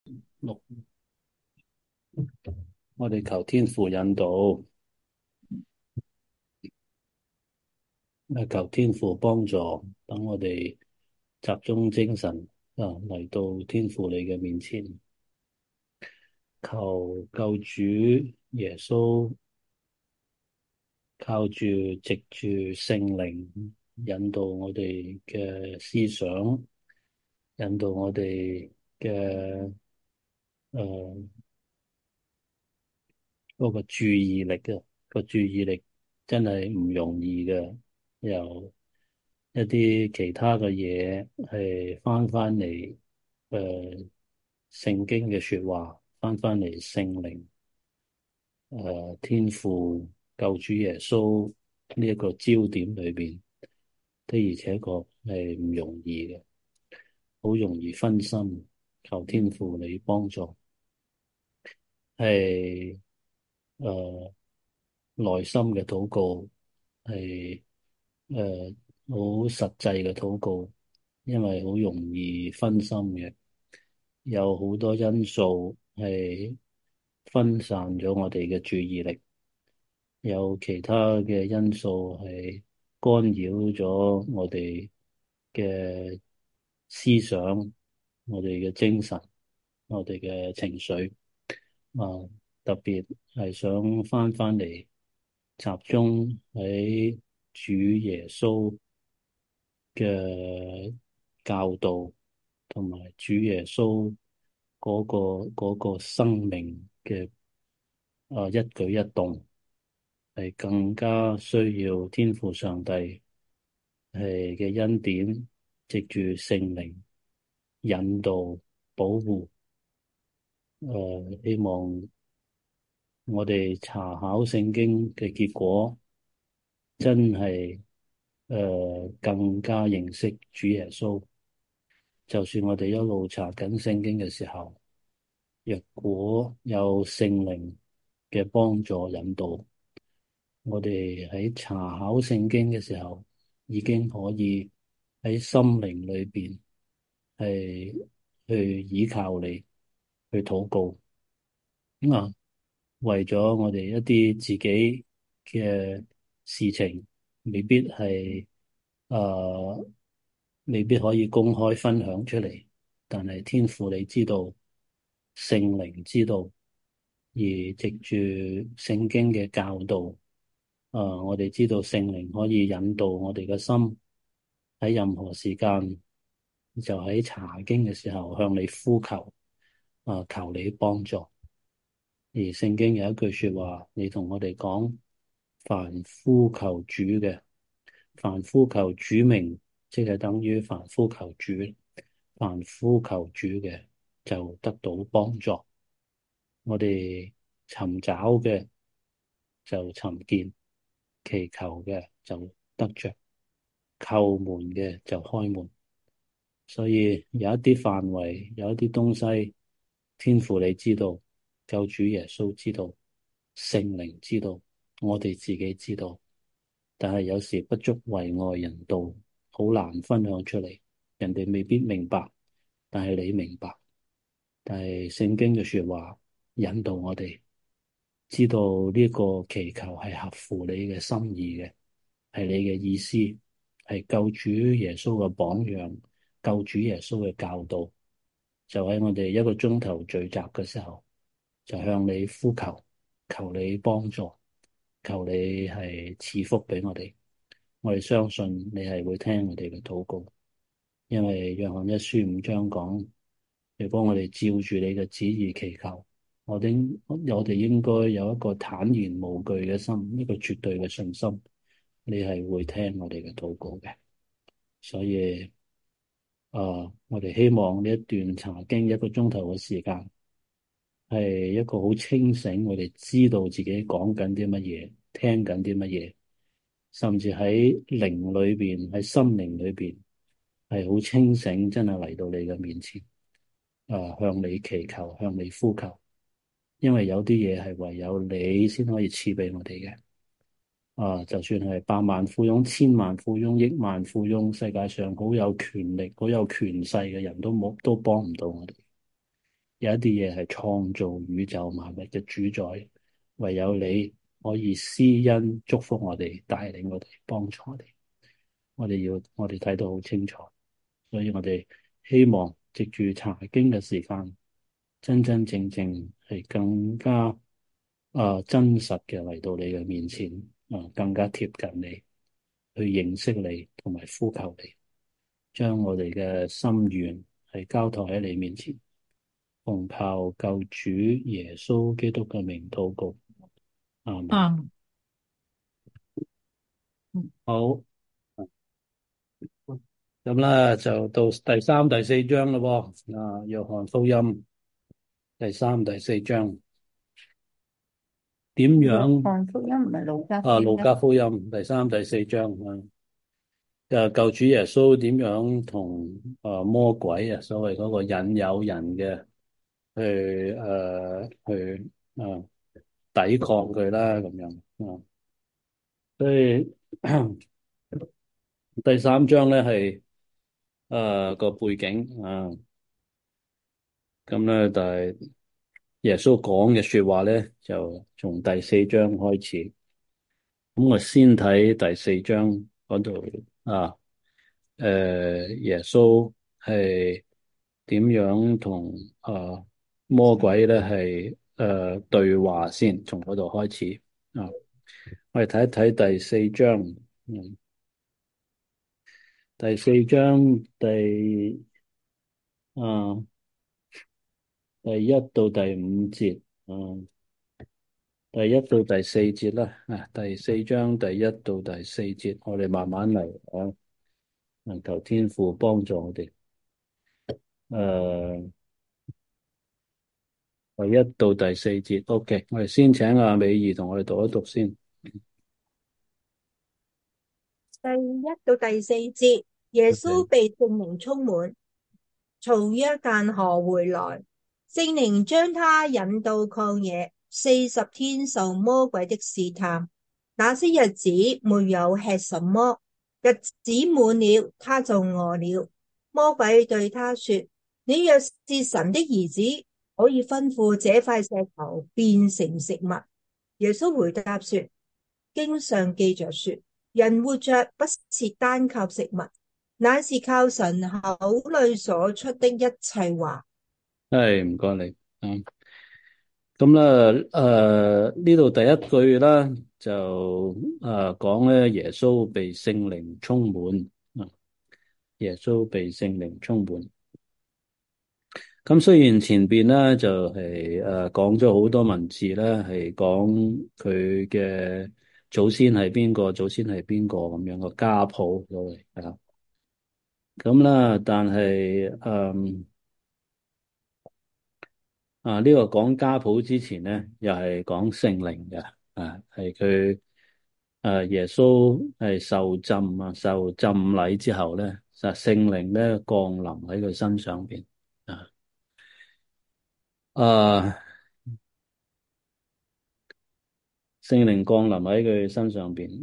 六，我哋求天父引導，求天父幫助，等我哋集中精神嚟到天父你嘅面前，求救主耶穌靠住藉住聖靈引導我哋嘅思想，引導我哋嘅誒嗰個注意力嘅個注意力真係唔容易嘅，由一啲其他嘅嘢係翻嚟，聖經嘅說話翻嚟聖靈，天父救主耶穌呢一個焦點裏邊，的而且確係唔容易嘅，好容易分心。求天父你幫助，係內心嘅禱告，係好實際嘅禱告，因為好容易分心嘅，有好多因素係分散咗我哋嘅注意力，有其他嘅因素係干擾咗我哋嘅思想、我哋嘅精神、我哋嘅情緒啊，特別係想翻嚟集中喺主耶穌嘅教導，同埋主耶穌嗰個生命嘅一舉一動，係更加需要天父上帝係嘅恩典，藉住聖靈引導保護。希望我哋查考聖經嘅結果，真係更加認識主耶穌。就算我哋一路查緊聖經嘅時候，若果有聖靈嘅幫助引導，我哋喺查考聖經嘅時候，已經可以喺心靈裏邊係去依靠你，去禱告。為咗我哋一啲自己嘅事情，未必係誒，未必可以公開分享出嚟，但係天父你知道，聖靈知道，而藉住聖經嘅教導，我哋知道聖靈可以引導我哋嘅心，喺任何時間，就喺查經嘅時候向你呼求，求你幫助。而聖經有一句說話，你同我哋講，凡呼求主嘅，凡呼求主名，即係等於凡呼求主，凡呼求主嘅就得到幫助。我哋尋找嘅就尋見，祈求嘅就得着，叩門嘅就開門。所以有一啲範圍，有一啲東西，天父你知道，救主耶穌知道，聖靈知道，我哋自己知道，但係有時不足為外人道，好難分享出嚟，人哋未必明白，但係你明白。但係聖經嘅說話引導我哋知道呢個祈求係合乎你嘅心意嘅，係你嘅意思，係救主耶穌嘅榜樣，救主耶穌嘅教導。就喺我哋一個鐘頭聚集嘅時候，就向你呼求，求你幫助，求你係賜福俾我哋。我哋相信你係會聽我哋嘅禱告，因為約翰一書5章講，如果我哋照住你嘅旨意祈求，我哋應該有一個坦然無懼嘅心，一個絕對嘅信心，你係會聽我哋嘅禱告嘅。所以我哋希望呢一段查經一個鐘頭嘅時間，係一個好清醒，我哋知道自己講緊啲乜嘢，聽緊啲乜嘢，甚至喺靈裏邊，喺心靈裏邊係好清醒，真係嚟到你嘅面前，向你祈求，向你呼求，因為有啲嘢係唯有你先可以賜俾我哋嘅。就算係百萬富翁、千萬富翁、億萬富翁，世界上好有權力、好有權勢嘅人都幫唔到我哋。 有一啲嘢係創造宇宙萬物嘅主宰，唯有你可以施恩祝福我哋，帶領我哋，幫助我哋。我哋睇到好清楚，所以我哋希望藉住查經嘅時間，真真正正係更加真實嘅嚟到你嘅面前，更加貼近你，去認識你同埋呼求你，將我哋嘅心願係交託喺你面前，奉靠救主耶穌基督嘅名禱告，阿門。 啊， 好，咁啦，就到第三、第四章咯喎。約翰福音第三、第四章點約樣？ 翰福音唔係路加福音咩？ 路加福音第三、第四章救主耶穌點樣同魔鬼所謂嗰個引誘人嘅去抵抗佢啦，咁樣所以第三章咧係個背景咁咧，但係耶穌講嘅說話咧就從第四章開始。咁我先睇第四章嗰度啊。耶穌係點樣同魔鬼咧係對話先？從嗰度開始啊。我哋睇一睇第四章。嗯，第四章啊第一到第五節，第一到第四節啦。第四章第一到第四節，我哋慢慢嚟啊。求天父幫助我哋。誒、第一到第四節，OK，我哋先請阿美儀同我哋讀一讀先。 第一到第四節，耶穌 OK， 被聖靈充滿，從約旦河回來，聖靈將他引到曠野，40天受魔鬼的試探。那些日子沒有吃什麼，日子滿了，他就餓了。魔鬼對他說：你若是神的兒子，可以吩咐這塊石頭變成食物。耶穌回答說：經上記着說，人活着不是單靠食物，乃是靠神口裏所出的一切話。 係唔該你。咁咧，呢度第一句啦，就講咧耶穌被聖靈充滿。耶穌被聖靈充滿。咁雖然前邊咧就係講咗好多文字咧，係講佢嘅祖先係邊個，祖先係邊個咁樣個家譜所謂啊。咁啦，但係呢個講家譜之前咧，又係講聖靈嘅。係佢耶穌係受浸受浸禮之後咧，實聖靈咧降臨喺佢身上邊啊。啊聖靈降臨喺佢身上邊。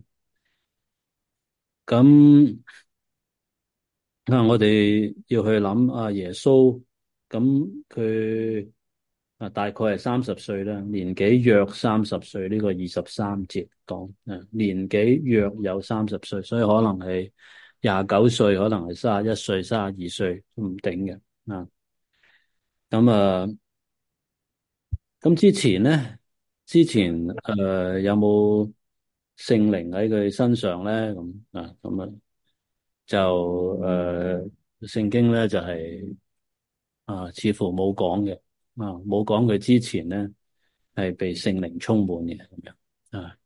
咁我哋要去諗耶穌，咁佢大概係30歲啦，年紀約30歲，呢個23節講年紀約有30歲，所以可能係29歲，可能係31歲、32歲都唔定嘅啊。咁咁之前咧，有冇聖靈喺佢身上咧？就聖經咧就係似乎冇講嘅。冇講佢之前咧係被聖靈充滿嘅咁樣啊。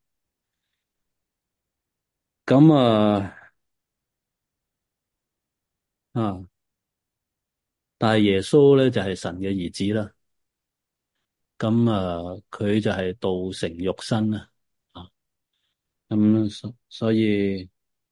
咁啊，但係耶穌咧就係神嘅兒子啦。咁佢就係道成肉身啦。啊，咁所以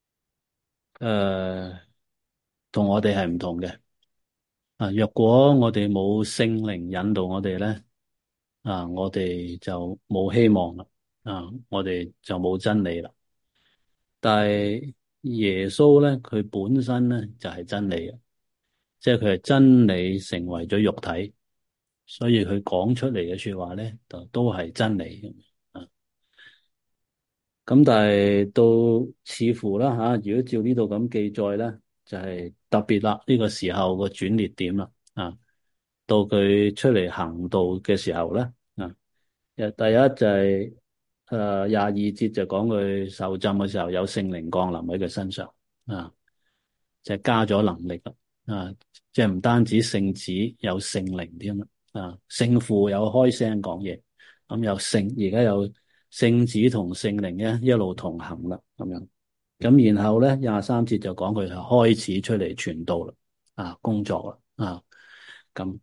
誒，同我哋係唔同嘅。若果我哋冇聖靈引導我哋咧，我哋就冇希望啦。我哋就冇真理啦。但係耶穌咧，佢本身咧就係真理嘅，即係佢係真理成為咗肉體所以佢講出嚟嘅說話咧，就都係真理啊。咁但係到似乎啦吓，如果照呢度咁記載咧，就係特別啦，呢個時候個轉捩點啦啊，到佢出嚟行道嘅時候咧啊，第一就係廿二節就講佢受浸嘅時候有聖靈降臨喺佢身上啊。就係加咗能力啦，啊，即係唔單止聖子有聖靈添啦，啊，聖父有開聲講嘢，咁有聖，而家有聖子同聖靈咧一路同行啦，咁樣，咁然後咧23節就講佢係開始出嚟傳道啦，啊，工作啦，啊，咁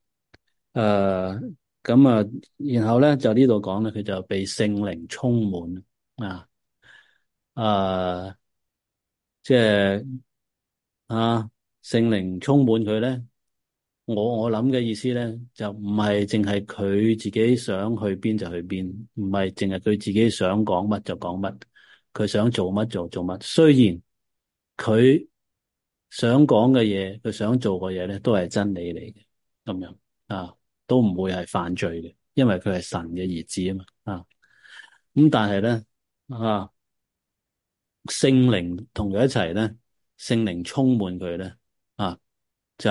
咁啊，然後咧就呢度講咧，佢就被聖靈充滿啊，啊，即係。啊，聖靈充滿佢咧，我諗嘅意思咧，就唔係淨係佢自己想去邊就去邊，唔係淨係佢自己想講乜就講乜，佢想做乜就做乜。雖然佢想講嘅嘢，佢想做嘅嘢咧，都係真理嚟嘅，咁樣啊，都唔會係犯罪嘅，因為佢係神嘅兒子啊嘛，啊，咁但係咧啊。聖靈同佢一齊咧，聖靈充滿佢咧，啊，就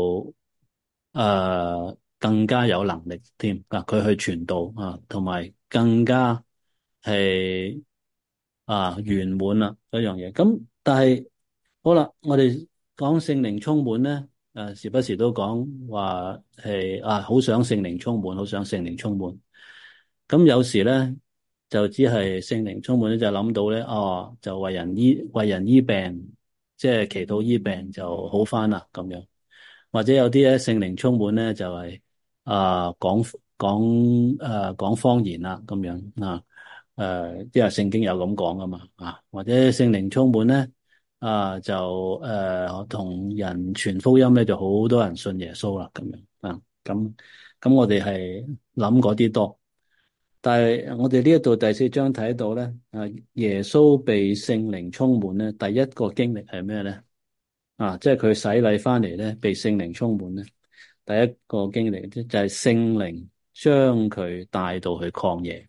更加有能力添啊！佢去傳道啊，同埋更加係圓滿啦嗰樣嘢。咁但係好啦，我哋講聖靈充滿咧，時不時都講話係好想聖靈充滿，好想聖靈充滿。咁有時咧就只係聖靈充滿咧，就諗到咧，就為人醫病，即係祈禱醫病就好返啦咁樣。或者有啲咧聖靈充滿咧就係講方言啦咁樣啊，因為聖經有咁講啊嘛啊，或者聖靈充滿咧就同人傳福音咧就好多人信耶穌啦咁樣啊，咁我哋係諗嗰啲多。但係我哋呢一度第4章睇到咧，耶穌被聖靈充滿咧，第一個經歷係咩咧？即係佢洗禮翻嚟咧，被聖靈充滿咧，第一個經歷就係聖靈將佢帶到去曠野，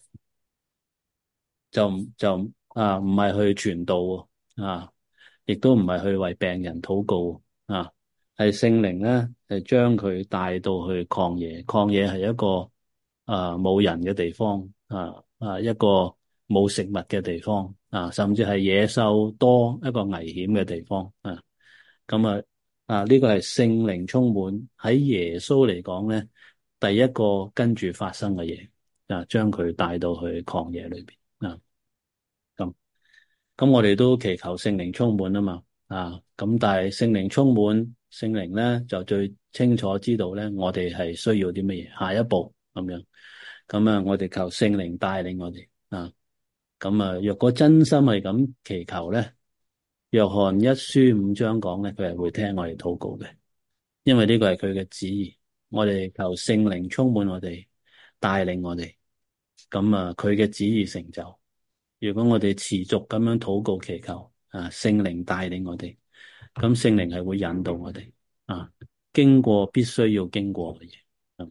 就唔係去傳道啊，亦都唔係去為病人禱告啊，係聖靈咧係將佢帶到去曠野，曠野係一個冇人嘅地方一個冇食物嘅地方甚至係野獸多一個危險嘅地方咁呢個係聖靈充滿喺耶穌嚟講咧，第一個跟住發生嘅嘢將佢帶到去曠野裏邊咁咁我哋都祈求聖靈充滿啊嘛咁但係聖靈充滿，聖靈咧就最清楚知道咧，我哋係需要啲乜嘢，下一步咁樣咁我哋求聖靈帶領我哋咁若果真心係咁祈求咧，約翰1書5章講咧，佢係會聽我哋禱告嘅，因為呢個係佢嘅旨意。我哋求聖靈充滿我哋，帶領我哋，咁佢嘅旨意成就。如果我哋持續咁樣禱告祈求聖靈帶領我哋，咁聖靈係會引導我哋經過必須要經過嘅嘢。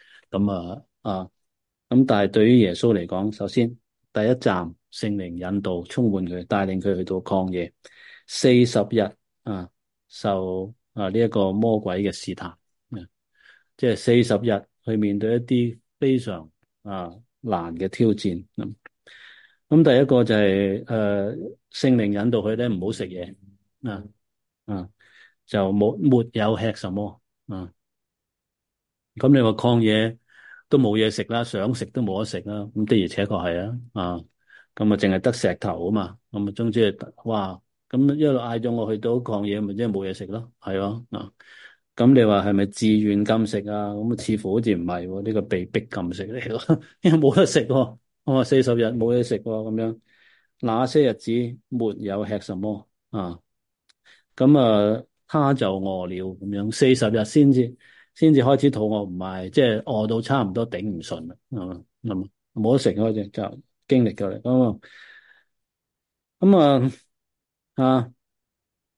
咁但係對於耶穌嚟講，首先第一站聖靈引導充滿佢，帶領佢去到曠野40日受呢一個魔鬼嘅試探即係40日去面對一啲非常難嘅挑戰。咁第一個就係聖靈引導佢咧，唔好食嘢就沒有吃什麼咁你話曠野都冇嘢食啦，想食都冇得食啦，咁的而且確係咁淨係得石頭啊嘛，咁總之係哇，咁一路嗌咗我去到曠野，咪即係冇嘢食咯，係咁你話係咪自願禁食咁似乎好似唔係喎，呢個被逼禁食嚟咯，因為冇得食喎，我話40日冇嘢食喎，咁樣那些日子沒有吃什麼咁他就餓了咁樣40日先至開始肚餓，唔係即係餓到差唔多頂唔順啦，係嘛，冇得食嗰隻就經歷過嚟咁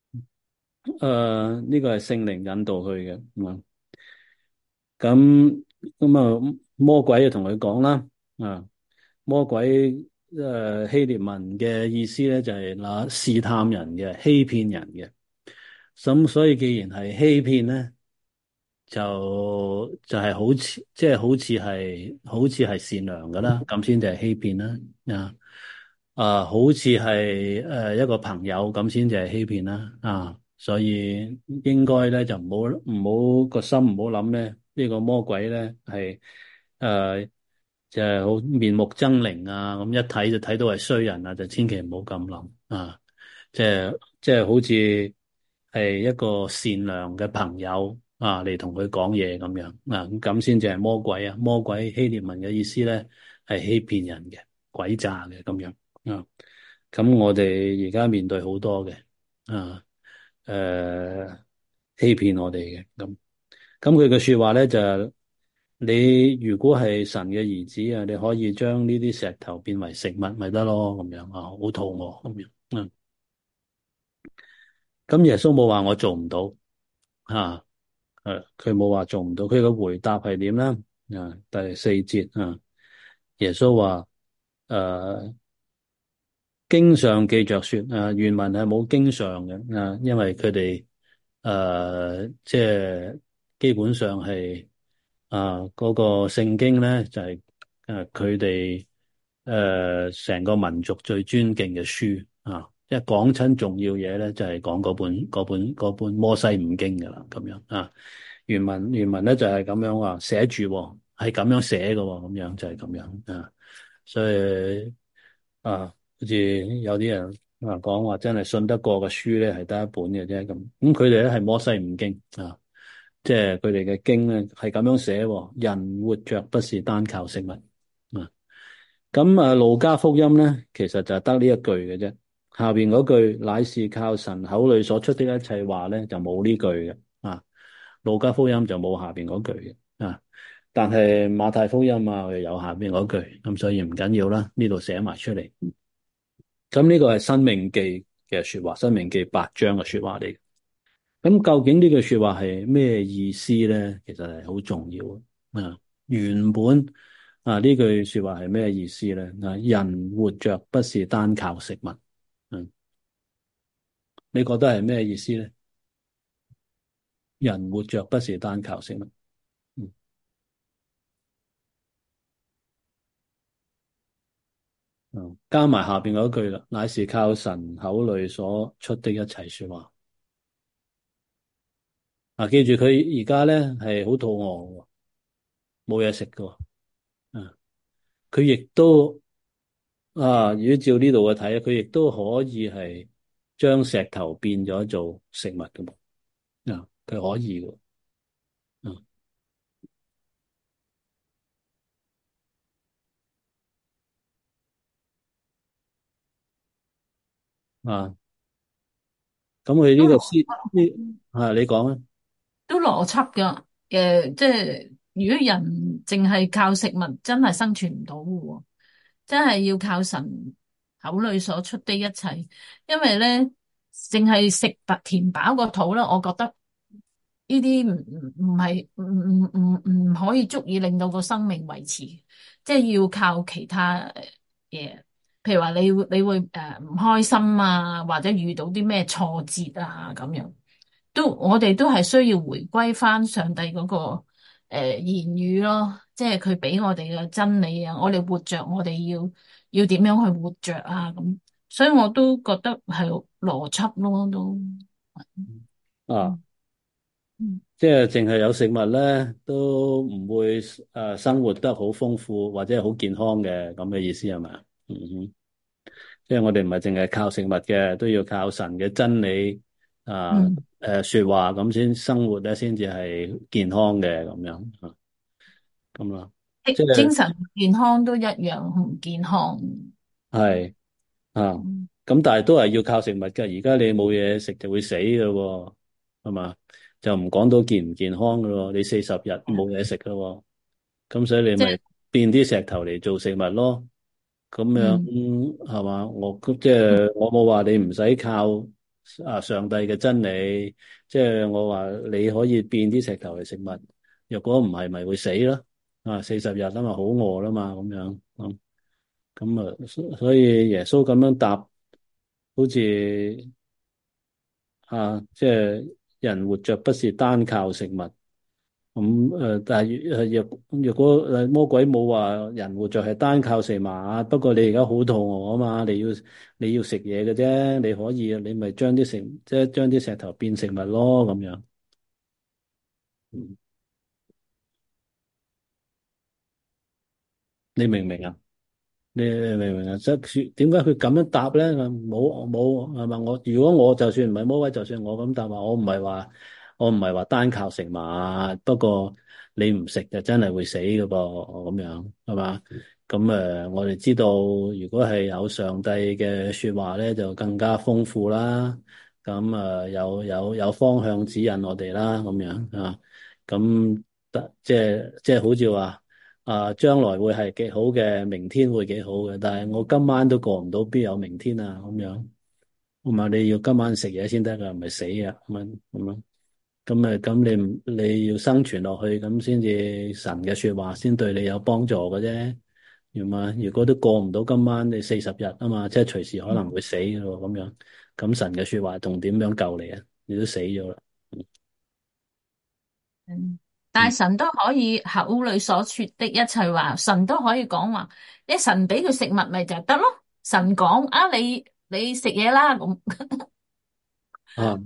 呢個係聖靈引導佢嘅咁咁魔鬼就同佢講啦，啊，魔鬼希臘文嘅意思咧就係試探人嘅、欺騙人嘅。咁所以既然係欺騙咧，就係好似係善良噶啦，咁先至係欺騙啦。好似係一個朋友咁先至係欺騙啦。所以應該咧就唔好個心唔好諗咧，呢個魔鬼咧係誒就係好面目猙獰啊，咁一睇就睇到係衰人啊，就千祈唔好咁諗啊。即係好似係一個善良嘅朋友嚟同佢講嘢咁樣啊，咁先至係魔鬼啊！魔鬼希臘文嘅意思咧係欺騙人嘅、詭詐嘅咁樣啊。咁我哋而家面對好多嘅啊，欺騙我哋嘅咁佢嘅說話咧就係你如果係神嘅兒子啊，你可以將呢啲石頭變為食物咪得咯，咁樣啊，好肚餓咁樣。咁耶穌冇話我做唔到啊，佢冇話做唔到，佢嘅回答係點咧？第四節耶穌話誒，經上記着說，原文係冇經上嘅因為佢哋即係基本上係嗰個聖經咧就係佢哋成個民族最尊敬嘅書一講親重要嘢咧就係講嗰本摩西五經噶啦咁樣原文咧就係咁樣話寫住係咁樣寫嘅咁樣就係咁樣所以好似有啲人講話真係信得過嘅書咧係得一本嘅啫咁佢哋咧係摩西五經即係佢哋嘅經咧係咁樣寫人活着不是單靠食物咁路加福音咧其實就係得呢一句嘅啫，下邊嗰句乃是靠神口裏所出的一切話咧就冇呢句嘅路加福音就冇下邊嗰句嘅但係馬太福音佢有下邊嗰句咁所以唔緊要啦，呢度寫埋出嚟。咁呢個係申命記嘅說話，申命記8章嘅說話嚟。咁究竟呢句說話係咩意思咧？其實係好重要原本呢句說話係咩意思咧？人活着不是單靠食物。你覺得係咩意思咧？人活着不是單靠食物。加埋下邊嗰句啦，乃是靠神口裏所出的一切說話。記住佢而家咧係好肚餓，冇嘢食㗎。佢亦都如果照呢度去睇，佢亦都可以係將石頭變咗做食物㗎嘛。佢可以㗎。啊，咁佢呢個都邏詩呢你講啊。 都邏輯噶，即係如果人淨係靠食物，真係生存唔到嘅喎，真係要靠神口裏所出的一切，因為咧淨係食白填飽個肚啦，我覺得呢啲唔可以足以令到個生命維持，即係要靠其他嘢，譬如話你會唔開心啊，或者遇到啲咩挫折啊咁樣。我哋都係需要回歸翻上帝嗰個言語咯，即係佢俾我哋嘅真理啊，我哋活着，我哋要點樣去活着啊咁，所以我都覺得係邏輯咯，都啊， 嗯嗯即係淨係有食物咧，都唔會生活得好豐富或者好健康嘅咁嘅意思係咪？即係我哋唔係淨係靠食物嘅，都要靠神嘅真理嗯， 說話咁先生活咧，先至係健康嘅咁樣咁啦。即係精神健康都一樣唔健康。 係啊， 嗯咁但係都係要靠食物嘅。而家你冇嘢食就會死㗎喎，係嘛？就唔講到健唔健康㗎咯。你40日冇嘢食㗎喎，咁所以你即係咪變啲石頭嚟做食物咯。咁樣嗯係嘛？我冇話你唔使靠上帝嘅真理，即係我話你可以變啲石頭嚟食物。若果唔係，咪會死咯。 40日啊嘛，好餓啦嘛，咁樣，所以耶穌咁樣答，好似即係人活着不是單靠食物，但係若果魔鬼冇話人活着係單靠食物，不過你而家好肚餓啊嘛，你要食嘢嘅啫，你可以你咪即係將啲石頭變食物咯，咁樣。嗯你明唔明啊？你明唔明啊？即係點解佢咁樣答咧？冇係嘛？如果我就算唔係魔鬼，就算我咁答話，我唔係話單靠食物，不過你唔食就真係會死㗎噃，咁樣係嘛？咁我哋知道，如果係有上帝嘅說話咧，就更加豐富啦。咁有方向指引我哋啦，咁樣啊。咁即係好似話。將來會係幾好嘅，明天會幾好嘅，但係我今晚都過唔到，邊有明天啊？咁樣，咁啊，你要今晚食嘢先得噶，唔係死啊？咁樣，咁你要生存落去，咁先至神嘅說話先對你有幫助嘅啫。如果都過唔到今晚，你40日啊嘛，即係隨時可能會死嘅咯，咁樣，咁神嘅說話仲點樣救你啊？你都死咗啦。 嗯，但係神都可以口裏所說的一切話，神都可以講話，你神俾佢食物咪就得咯。神講啊，你食嘢啦咁。 啊，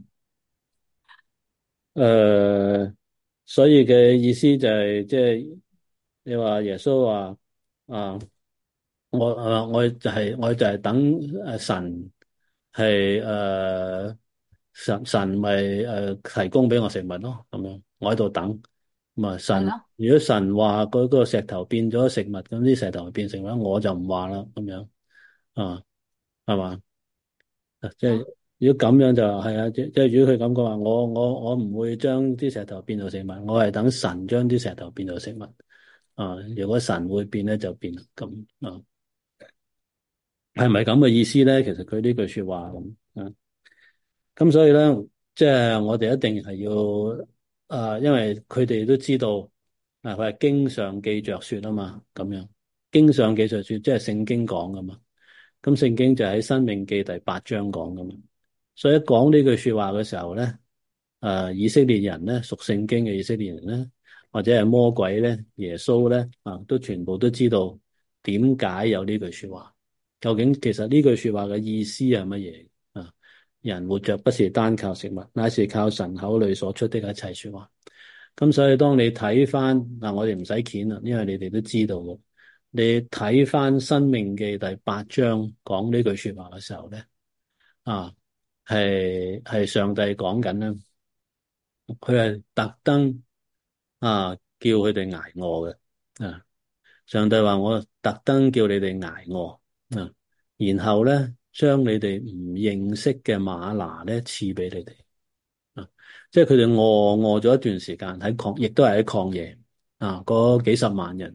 誒、所以嘅意思就係即係你話耶穌話啊，我就係等神係神咪提供俾我食物咯，咁樣我喺度等。咁啊神， 係咯。 如果神話嗰個石頭變咗食物，咁啲石頭變成物，我就唔話啦，咁樣啊，係嘛？即係如果咁樣就係啊，即係如果佢咁講話，我唔會將啲石頭變做食物，我係等神將啲石頭變做食物啊。如果神會變咧，就變咁啊，係咪咁嘅意思咧？其實佢呢句說話咁啊，咁所以咧，即係我哋一定係要因為佢哋都知道佢係經上記着說啊嘛，咁樣經上記着說，即係聖經講噶嘛。咁聖經就喺《申命記》第8章講噶嘛。所以一講呢句說話嘅時候咧，以色列人咧，屬聖經嘅以色列人咧，或者係魔鬼咧、耶穌咧，都全部都知道點解有呢句說話。究竟其實呢句說話嘅意思係乜嘢啊？人活着不是單靠食物，乃是靠神口裏所出的一切說話。咁所以當你睇翻我哋唔使鉗啦，因為你哋都知道嘅。你睇翻《申命記》第8章講呢句說話嘅時候咧，啊。係上帝講緊啦，佢係特登叫佢哋挨餓嘅啊。上帝話我特登叫你哋挨餓啊，然後咧將你哋唔認識嘅嗎哪咧賜俾你哋啊，即係佢哋餓咗一段時間亦都係喺曠野嗰幾十萬人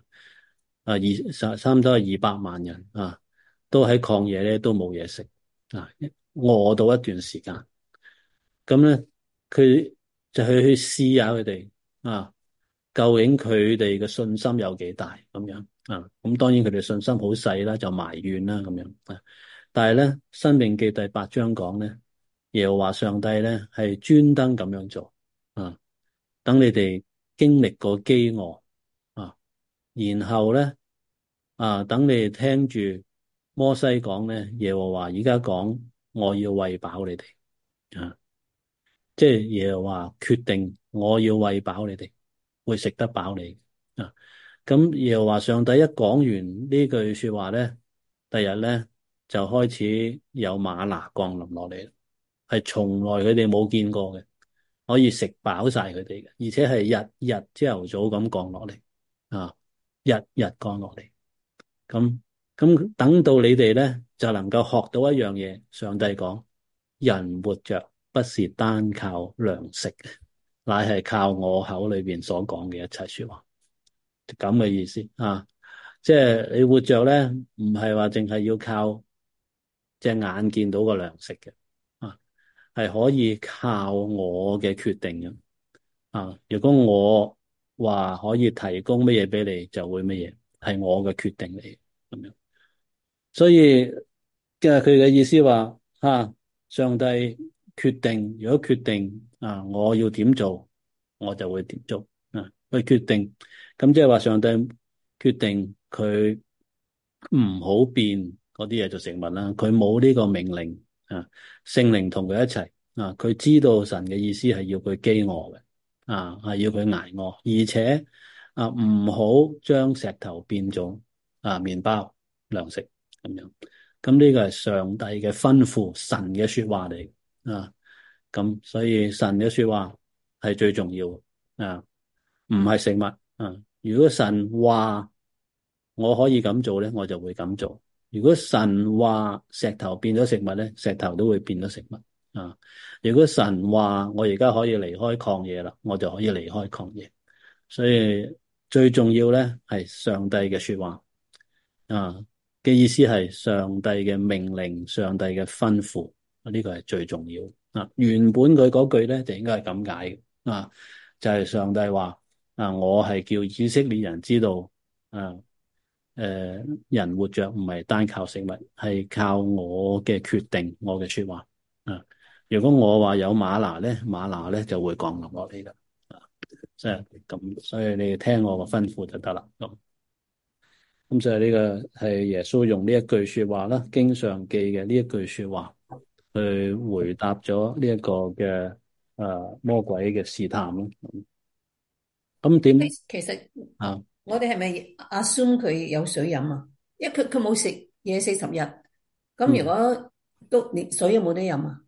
差唔多係200萬人都喺曠野咧都冇嘢食餓到一段時間。咁咧，佢就去試下佢哋究竟佢哋嘅信心有幾大咁樣咁當然佢哋信心好細啦，就埋怨啦咁樣但係咧，《申命記》第8章講咧，耶和華上帝咧係專登咁樣做等你哋經歷過飢餓然後咧等你哋聽住摩西講咧，耶和華而家講，我要餵飽你哋即係耶和華決定我要餵飽你哋，會食得飽你咁耶和華上帝一講完呢句說話咧，第日咧就開始有嗎哪降臨落嚟，係從來佢哋冇見過嘅，可以食飽晒佢哋嘅，而且係日日朝頭早咁降落嚟日日降落嚟。咁等到你哋咧就能夠學到一樣嘢，上帝講人活着不是單靠糧食嘅，乃係靠我口裏邊所講嘅一切說話，咁嘅意思即係你活着咧，唔係話淨係要靠隻眼見到個糧食嘅係可以靠我嘅決定嘅如果我話可以提供乜嘢俾你，就會乜嘢，係我嘅決定嚟咁樣。所以佢嘅意思話上帝決定，如果決定我要點做，我就會點做佢決定，咁即係話上帝決定佢唔好變嗰啲嘢做食物啦。佢冇呢個命令聖靈同佢一齊佢知道神嘅意思係要佢飢餓嘅係要佢挨餓，而且唔好將石頭變做麵包糧食咁樣。咁呢個係上帝嘅吩咐，神嘅說話嚟咁所以神嘅說話係最重要唔係食物如果神話我可以咁做咧，我就會咁做。如果神話石頭變咗食物咧，石頭都會變咗食物如果神話我而家可以離開曠野啦，我就可以離開曠野。所以最重要咧係上帝嘅說話嘅意思係上帝嘅命令，上帝嘅吩咐呢個係最重要原本佢嗰句咧就應該係咁解就係上帝話我係叫以色列人知道人活着唔係單靠食物，係靠我嘅決定，我嘅說話如果我話有嗎哪咧，嗎哪咧就會降臨落嚟噶即係咁，所以你哋聽我個吩咐就得啦咁所以呢個係耶穌用呢一句說話啦，經上記嘅呢一句說話去回答咗呢一個嘅魔鬼嘅試探咯。咁點其實啊？ 我哋係咪 assume 佢有水飲啊？因為佢冇食嘢40日，咁如果都連水有冇得飲啊？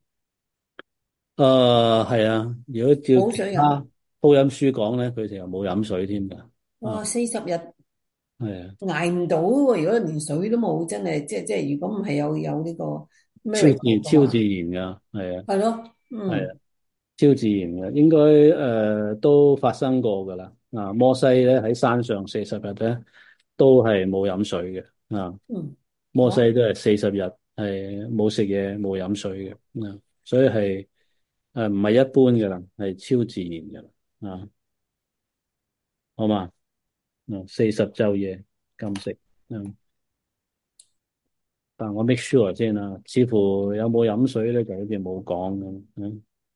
係啊，如果照冇其他水飲， 福音書講咧，佢哋又冇飲水添噶哇！40日係啊， 捱唔到喎，如果連水都冇，真係即係如果唔係有呢個 miracle 嘅話， 超自然噶係啊， 係咯， 係啊，超自然嘅，應該都發生過噶啦摩西咧喺山上40日咧都係冇飲水嘅摩西都係40日係冇食嘢冇飲水嘅所以係唔係一般嘅啦，係超自然嘅啦好嘛40晝夜禁食但我 make sure 先啦，似乎有冇飲水咧就好似冇講咁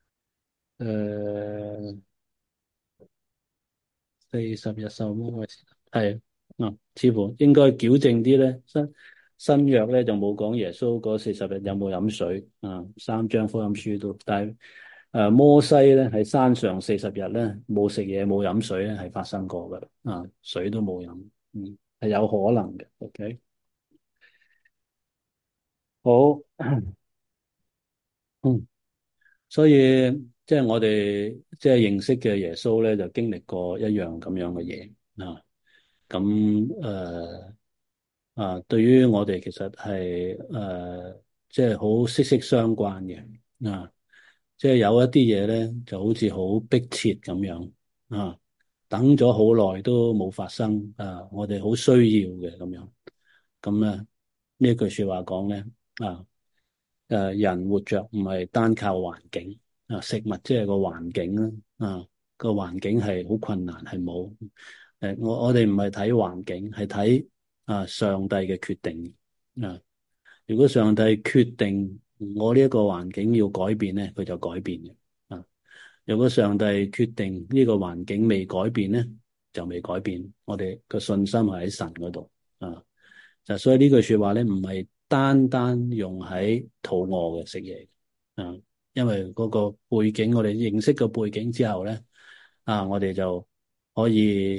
40日受魔鬼試探係似乎應該矯正啲咧。新約咧就冇講耶穌嗰40日有冇飲水3章福音書都，但係摩西咧喺山上40日咧冇食嘢冇飲水咧係發生過噶水都冇飲係有可能嘅。OK 好所以即係我哋即係認識嘅耶穌咧，就經歷過一樣咁樣嘅嘢咁對於我哋其實係即係好息息相關嘅即係有一啲嘢咧，就好似好迫切咁樣等咗好耐都冇發生我哋好需要嘅咁樣。咁咧呢一句說話講咧人活着唔係單靠環境食物即係個環境啦個環境係好困難係冇我哋唔係睇環境係睇上帝嘅決定如果上帝決定我呢一個環境要改變咧，佢就改變嘅如果上帝決定呢個環境未改變咧，就未改變。我哋個信心係喺神嗰度就所以呢句說話咧，唔係單單用喺肚餓嘅食嘢因為嗰個背景，我哋認識個背景之後咧我哋就可以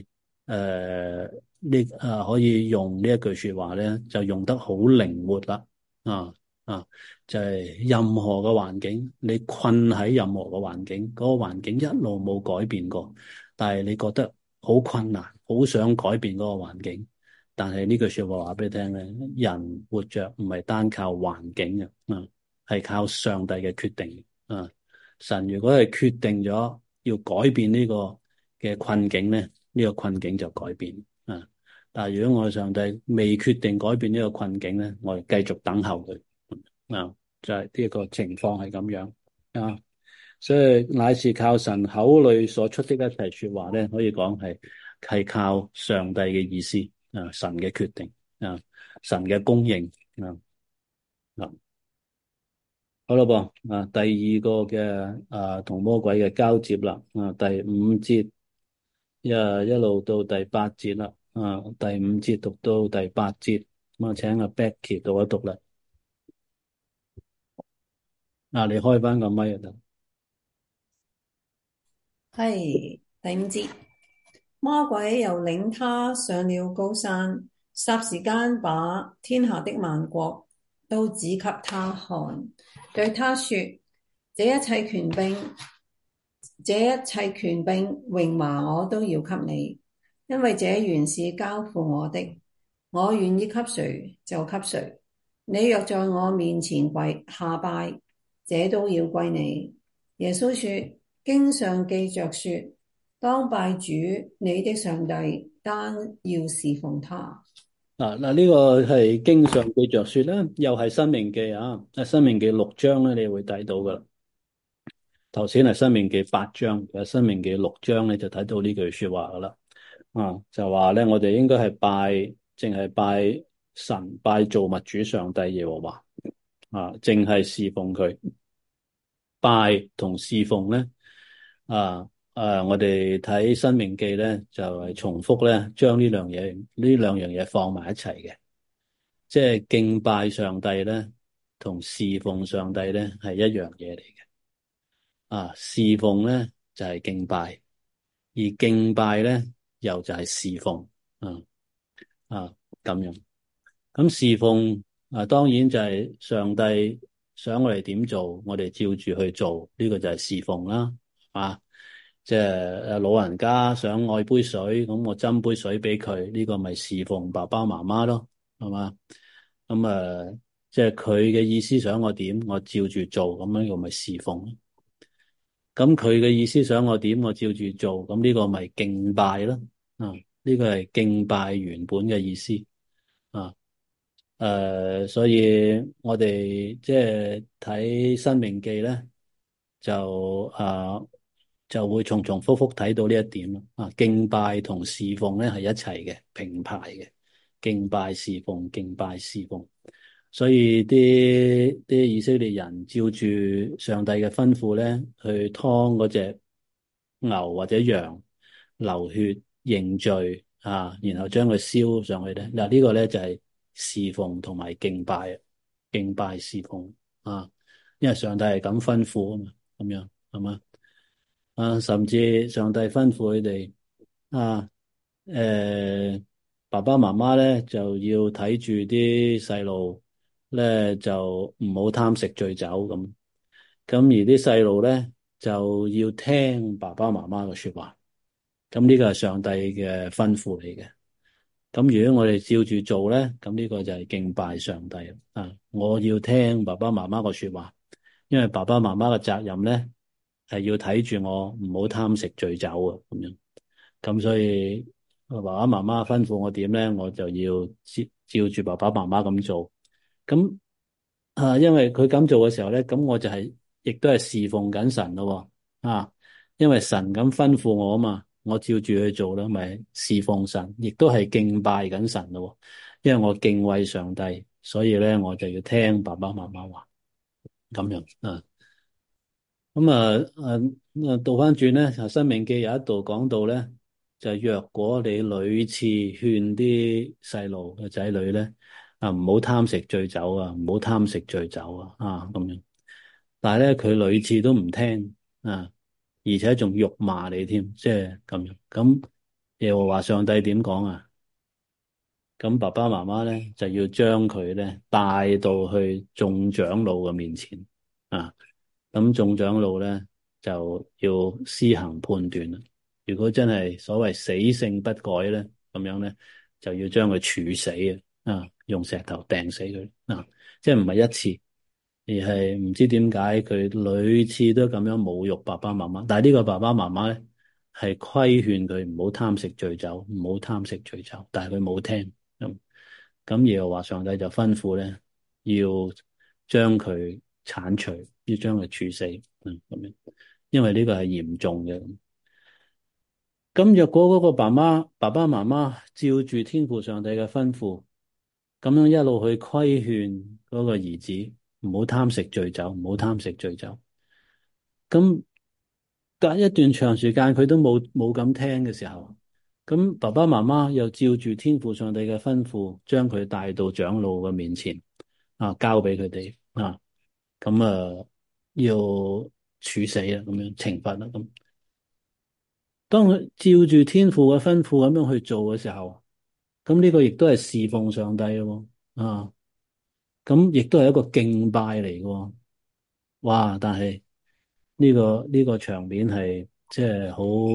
可以用呢一句說話咧，就用得好靈活啦就係任何嘅環境，你困喺任何嘅環境，嗰個環境一路冇改變過，但係你覺得好困難，好想改變嗰個環境。但係呢句說話話俾你聽咧，人活着唔係單靠環境嘅係靠上帝嘅決定神如果係決定咗要改變呢個嘅困境咧，呢個困境就改變但係如果我哋上帝未決定改變呢個困境咧，我哋繼續等候佢就係呢一個情況係咁樣所以乃是靠神口裏所出的一切說話咧，可以講係靠上帝嘅意思啊，神嘅決定啊，神嘅供應啊啊，好啦噃啊，第二個嘅同魔鬼嘅交接啦啊，第五節一路到第八節啦啊，第五節讀到第八節，咁啊，請阿 Becky 讀一讀啦。你開翻個咪就得。 係第五節，魔鬼又領他上了高山，霎時間把天下的萬國都指給他看，對他說：這一切權柄、榮華我都要給你，因為這原是交付我的，我願意給誰就給誰。你若在我面前跪下拜，這都要歸你。耶穌說：經上記着說，當拜主你的上帝，單要侍奉他。 呢個係經上記着說啦，又係申命記啊，申命記6章咧，你會睇到噶啦。頭先係申命記8章，其實申命記6章咧就睇到呢句說話噶啦。就話咧，我哋應該係淨係拜神，拜造物主上帝耶和華淨係侍奉佢。拜同侍奉咧，我哋睇申命記咧就係重複咧，將呢兩樣嘢放埋一齊嘅，即係敬拜上帝咧，同侍奉上帝咧係一樣嘢嚟嘅。侍奉咧就係敬拜，而敬拜咧又就係侍奉。咁樣。咁侍奉當然就係上帝想我哋點做，我哋照住去做，呢個就係侍奉啦。即係老人家想愛杯水，咁我斟杯水俾佢，呢個咪侍奉爸爸媽媽咯，係嘛？咁即係佢嘅意思想我點，我照住做，咁樣呢個咪侍奉。咁佢嘅意思想我點，我照住做，咁呢個咪敬拜咯。呢個係敬拜原本嘅意思。所以我哋即係睇《申命記》咧，就會重重複複睇到呢一點咯。敬拜同侍奉咧係一齊嘅，平排嘅，敬拜侍奉，敬拜侍奉。所以啲以色列人照住上帝嘅吩咐咧，去劏嗰隻牛或者羊，流血認罪然後將佢燒上去咧。呢個咧就係侍奉同埋敬拜，敬拜侍奉因為上帝係咁吩咐啊嘛，咁樣係嘛甚至上帝吩咐佢哋爸爸媽媽咧就要睇住啲細路咧，就唔好貪食醉酒咁。咁而啲細路咧就要聽爸爸媽媽嘅說話。咁呢個係上帝嘅吩咐嚟嘅。咁如果我哋照住做咧，咁呢個就係敬拜上帝我要聽爸爸媽媽個說話，因為爸爸媽媽嘅責任咧係要睇住我唔好貪食醉酒啊，咁樣。咁所以爸爸媽媽吩咐我點咧，我就要照住爸爸媽媽咁做。咁因為佢咁做嘅時候咧，咁我就亦都係侍奉緊神咯。因為神咁吩咐我啊嘛，我照住去做啦，咪侍奉神，亦都係敬拜緊神咯。因為我敬畏上帝，所以咧我就要聽爸爸媽媽話咁樣咁倒翻轉咧，《申命記》有一度講到咧，就若果你屢次勸啲細路嘅仔女咧，唔好貪食醉酒唔好貪食醉酒咁樣，但係咧佢屢次都唔聽而且仲辱罵你添，即係咁樣。咁耶和華上帝點講啊？咁爸爸媽媽咧就要將佢咧帶到去眾長老嘅面前咁眾長老咧就要施行判斷啦。如果真係所謂死性不改咧，咁樣咧就要將佢處死用石頭掟死佢即係唔係一次，而係唔知點解佢屢次都咁樣侮辱爸爸媽媽。但係呢個爸爸媽媽咧係規勸佢唔好貪食醉酒，唔好貪食醉酒，但係佢冇聽咁耶和華上帝就吩咐咧要將佢鏟除，要將佢處死咁樣。 因為呢個係嚴重嘅。咁若果嗰個爸爸媽媽照住天父上帝嘅吩咐，咁樣一路去規勸嗰個兒子唔好貪食醉酒，唔好貪食醉酒。咁隔一段長時間佢都冇咁聽嘅時候，咁爸爸媽媽又照住天父上帝嘅吩咐，將佢帶到長老嘅面前交俾佢哋咁要處死咁樣懲罰啦。咁當佢照住天父嘅吩咐咁樣去做嘅時候，咁呢個亦都係侍奉上帝咯。咁亦都係一個敬拜嚟嘅。哇！但係呢個場面係即係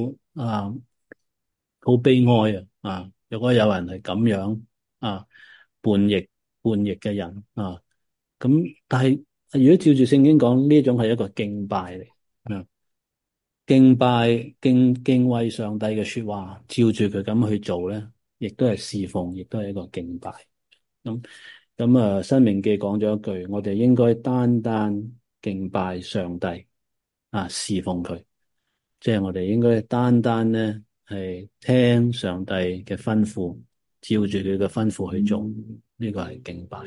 好悲哀如果有人係咁樣啊叛逆嘅人咁但係如果照住聖經講，呢種係一個敬拜嚟敬拜敬畏上帝嘅說話，照住佢咁去做咧，亦都係侍奉，亦都係一個敬拜。咁申命記講咗一句，我哋應該單單敬拜上帝侍奉佢，即係我哋應該單單咧係聽上帝嘅吩咐，照住佢嘅吩咐去做，呢個係敬拜。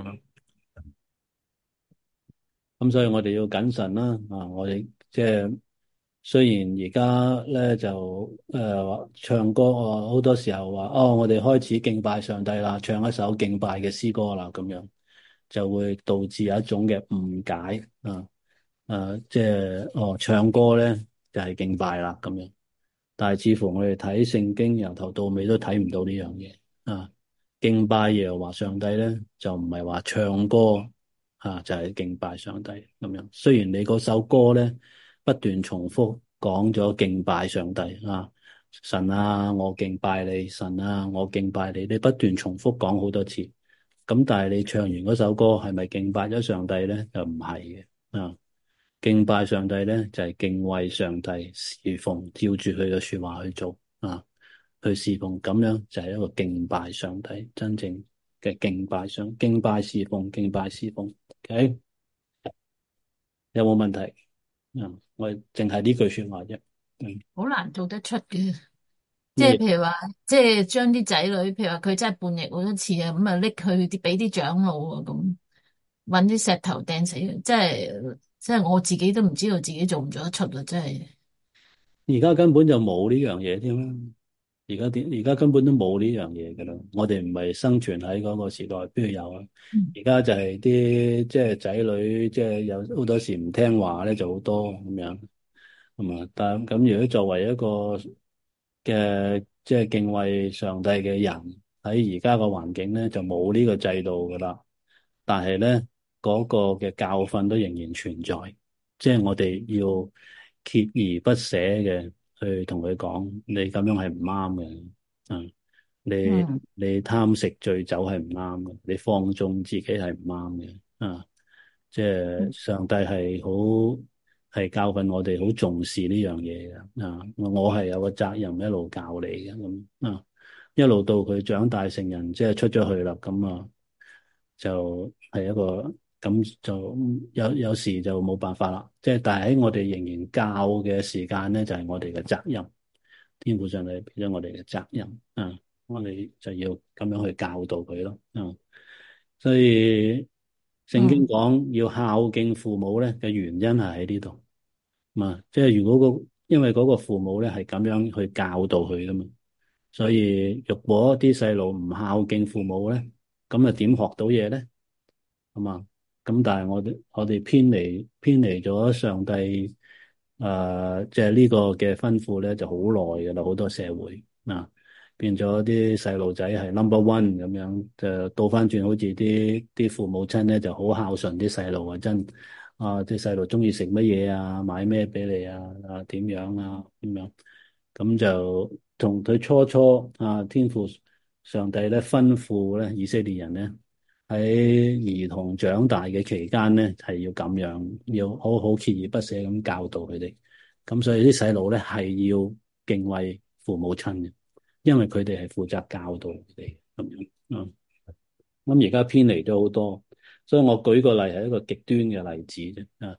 咁所以我哋要謹慎啦。我哋即係雖然而家咧就唱歌好多時候話我哋開始敬拜上帝啦，唱一首敬拜嘅詩歌啦，咁樣就會導致有一種嘅誤解即係唱歌咧就係敬拜啦咁樣。但係似乎我哋睇聖經由頭到尾都睇唔到呢樣嘢敬拜耶和華上帝咧就唔係話唱歌就係敬拜上帝咁樣。雖然你嗰首歌咧不斷重複講咗敬拜上帝神啊我敬拜你，神啊我敬拜你，你不斷重複講好多次，咁但係你唱完嗰首歌係咪敬拜咗上帝咧？就唔係嘅敬拜上帝咧就係敬畏上帝，侍奉，照住佢嘅說話去做去侍奉，咁樣就係一個敬拜上帝，真正嘅敬拜侍奉，敬拜侍奉。OK，有冇問題？我淨係呢句說話啫。 好難做得出嘅。即係咩？ 譬如話，即係將啲仔女，譬如話佢真係叛逆好多次啊，咁啊拎佢啲俾啲長老啊，咁搵啲石頭掟死佢，即係我自己都唔知道自己做唔做得出啊！真係。 而家根本就冇呢樣嘢添啦。而家根本都冇呢樣嘢噶啦。我哋唔係生存喺嗰個時代，邊度有啊？而家就係啲即係仔女，即係有好多時唔聽話咧，就好多咁樣。但咁如果作為一個嘅即係敬畏上帝嘅人，喺而家個環境咧就冇呢個制度噶啦。但係咧嗰個嘅教訓都仍然存在，即係我哋要鍥而不捨嘅去同佢講，你咁樣係唔啱嘅。你嗯你貪食醉酒係唔啱嘅，你放縱自己係唔啱嘅即係上帝係教訓我哋好重視呢樣嘢嘅我係有個責任一路教你嘅咁一路到佢長大成人，即係出咗去啦，咁就係一個咁就有時就冇辦法啦，即係但係喺我哋仍然教嘅時間咧，就係我哋嘅責任，天父上帝俾咗我哋嘅責任我哋就要咁樣去教導佢咯所以聖經嗯講要孝敬父母咧嘅原因係喺呢度即係如果因為嗰個父母咧係咁樣去教導佢噶嘛，所以若果啲細路唔孝敬父母咧，咁啊點學到嘢咧？係嘛？咁但係我哋偏離咗上帝即係呢個嘅吩咐咧，就好耐噶啦，好多社會變咗啲細路仔係 number one 咁樣，就倒翻轉好似啲父母親咧就好孝順啲細路真啲細路中意食乜嘢買咩俾你點樣咁樣，咁就同佢初天父上帝咧吩咐咧以色列人咧。喺兒童長大嘅期間咧，係要咁樣，要好好鍥而不捨咁教導佢哋。咁所以啲細路咧係要敬畏父母親嘅，因為佢哋係負責教導佢哋咁樣。咁而家偏離咗好多，所以我舉個例係一個極端嘅例子啫。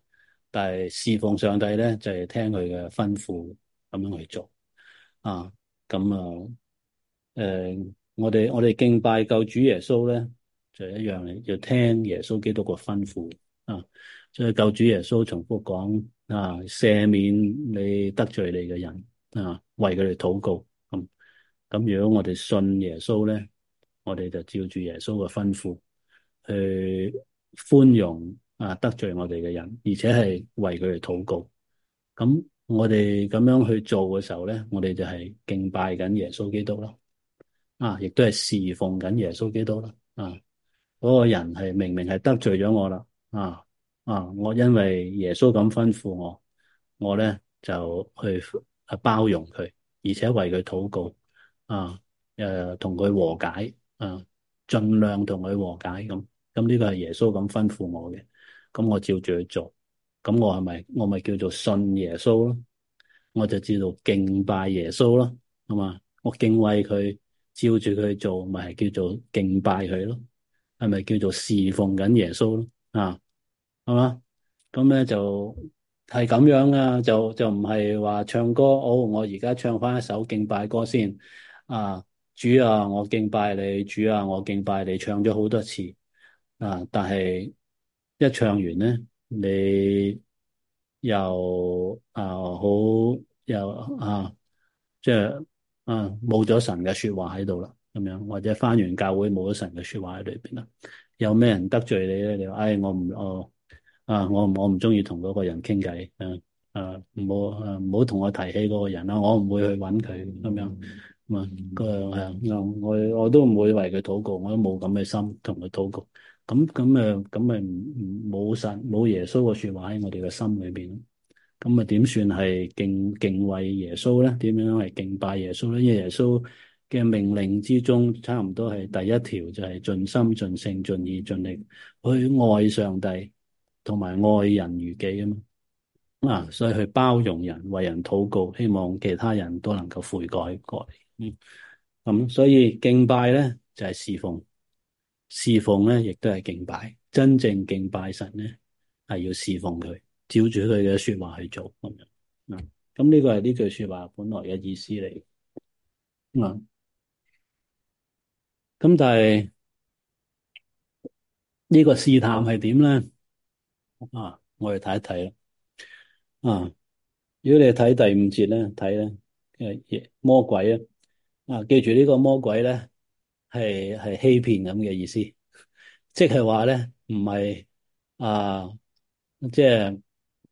但係侍奉上帝咧就係聽佢嘅吩咐咁樣去做啊。咁我哋敬拜救主耶穌咧，就一樣嘅，要聽耶穌基督個吩咐啊。所以救主耶穌重複講啊，赦免你得罪你嘅人啊，為佢哋禱告。咁如果我哋信耶穌咧，我哋就照住耶穌嘅吩咐去寬容啊得罪我哋嘅人，而且係為佢哋禱告。咁我哋咁樣去做嘅時候咧，我哋就係敬拜緊耶穌基督咯。啊，亦都係侍奉緊耶穌基督啦。啊，嗰個人係明明係得罪咗我啦。我因為耶穌咁吩咐我，我咧就去包容佢，而且為佢禱告。同佢和解。盡量同佢和解咁。咁呢個係耶穌咁吩咐我嘅，咁我照住去做。咁我咪叫做信耶穌咯？我就知道敬拜耶穌咯，係嘛？我敬畏佢，照住佢做，咪係叫做敬拜佢咯？係咪叫做侍奉緊耶穌咯？係嘛？咁咧就係咁樣啊，就唔係話唱歌。我而家唱翻一首敬拜歌先。啊，主啊，我敬拜你，主啊，我敬拜你，唱咗好多次。但係一唱完咧，你好又即係冇咗神嘅說話喺度啦，咁樣，或者翻完教會冇咗神嘅說話喺裏邊啦。有咩人得罪你咧？你話我唔中意同嗰個人傾偈。唔好同我提起嗰個人啦，我唔會去揾佢咁樣。我都唔會為佢禱告，我都冇咁嘅心同佢禱告。咁咪冇神冇耶穌嘅說話喺我哋嘅心裏邊。咁咪點算係敬畏耶穌咧？點樣係敬拜耶穌咧？因為耶穌嘅命令之中，差唔多係第一條就係盡心盡性盡意盡力去愛上帝，同埋愛人如己啊嘛。所以去包容人，為人禱告，希望其他人都能夠悔改過嚟。咁所以敬拜咧就係侍奉，侍奉咧亦都係敬拜。真正敬拜神咧係要侍奉佢，照住佢嘅說話去做咁樣。咁呢個係呢句說話本來嘅意思嚟。咁但係呢個試探係點咧？我哋睇一睇啦。如果你睇第五節咧，睇咧魔鬼記住呢個魔鬼咧係欺騙咁嘅意思，即係話咧唔係即係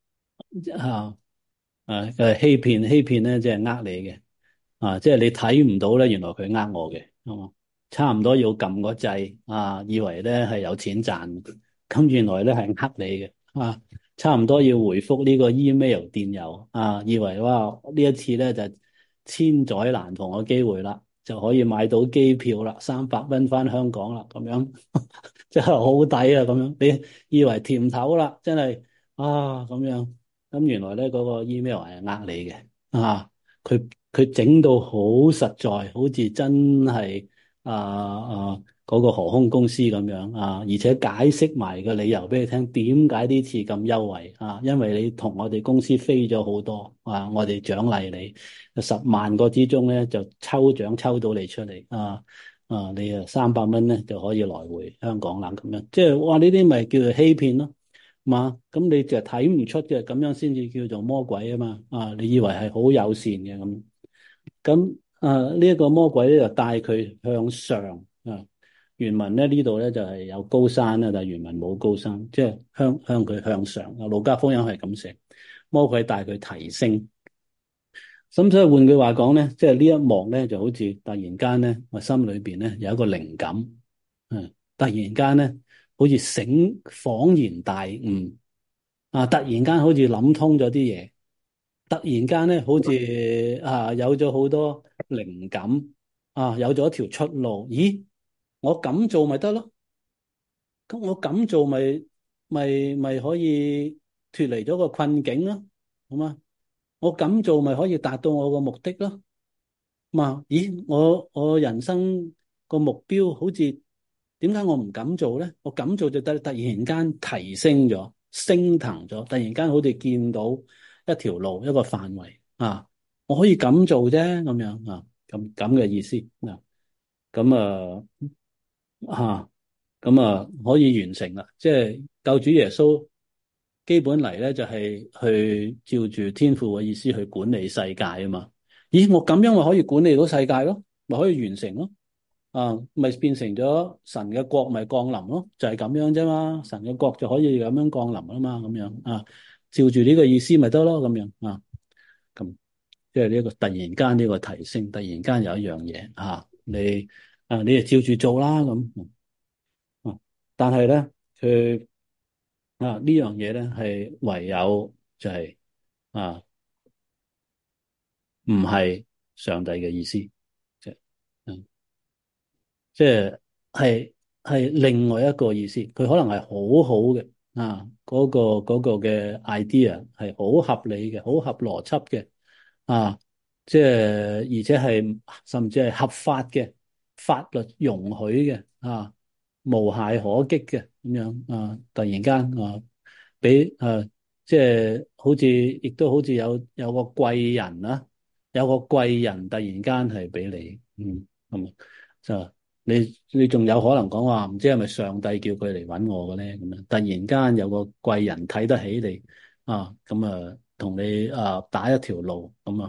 佢欺騙咧，即係呃你嘅。即係你睇唔到咧，原來佢呃我嘅，係嘛？差唔多要撳個掣以為咧係有錢賺，咁原來咧係呃你嘅。差唔多要回覆呢個 email 電郵以為哇呢一次咧就千載難逢嘅機會啦，就可以買到機票啦，300蚊翻香港啦，咁樣真係好抵啊！咁樣你以為甜頭啦，真係咁樣，咁原來咧嗰個 email 係呃你嘅。佢整到好實在，好似真係嗰個航空公司咁樣而且解釋埋個理由俾你聽，點解呢次咁優惠因為你同我哋公司飛咗好多我哋獎勵你10萬個之中咧就抽獎抽到你出嚟你300蚊咧就可以來回香港啦，咁樣即係哇呢啲咪叫做欺騙咯嘛。咁你就睇唔出嘅，咁樣先至叫做魔鬼啊嘛。你以為係好友善嘅咁呢一個魔鬼咧就帶佢向上原文咧呢度咧就係有高山啦，但係原文冇高山，即係向佢向上。路加福音係咁寫，魔鬼帶佢提升。咁所以換句話講咧，即係呢一幕咧就好似突然間咧，我心裏邊咧有一個靈感，突然間咧好似恍然大悟突然間好似諗通咗啲嘢，突然間咧好似有咗好多靈感有咗一條出路。咦，我咁做咪得咯？咁我咁做咪可以脫離咗個困境咯？好嘛？我咁做咪可以達到我個目的咯？咦，我人生個目標好似點解我唔敢做咧？我咁做就突然間提升咗升騰咗，突然間好似見到一條路一個範圍啊，我可以咁做啫，咁樣啊，咁嘅意思啊，咁可以完成啦，即係救主耶穌基本嚟咧就係去照住天父嘅意思去管理世界啊嘛。咦，我咁樣咪可以管理到世界咯，咪可以完成咯。啊，咪變成咗神嘅國咪降臨咯，就係咁樣啫嘛。神嘅國就可以咁樣降臨啊嘛，咁樣啊，照住呢個意思咪得咯，咁樣啊，咁即係呢一個突然間呢個提升，突然間有一樣嘢你就照住做啦咁。但係咧佢呢樣嘢咧係唯有就係啊唔係上帝嘅意思，即係嗯即係係係另外一個意思，佢可能係好好嘅嗰個嘅 idea 係好合理嘅，好合邏輯嘅啊，即係而且係甚至係合法嘅，法律容許嘅無懈可擊嘅咁樣突然間俾即係好似亦都好似有個貴人啦，有個貴人突然間係俾你，咁就你仲有可能講話唔知係咪上帝叫佢嚟揾我嘅咧？咁樣突然間有個貴人睇得起你咁同你打一條路咁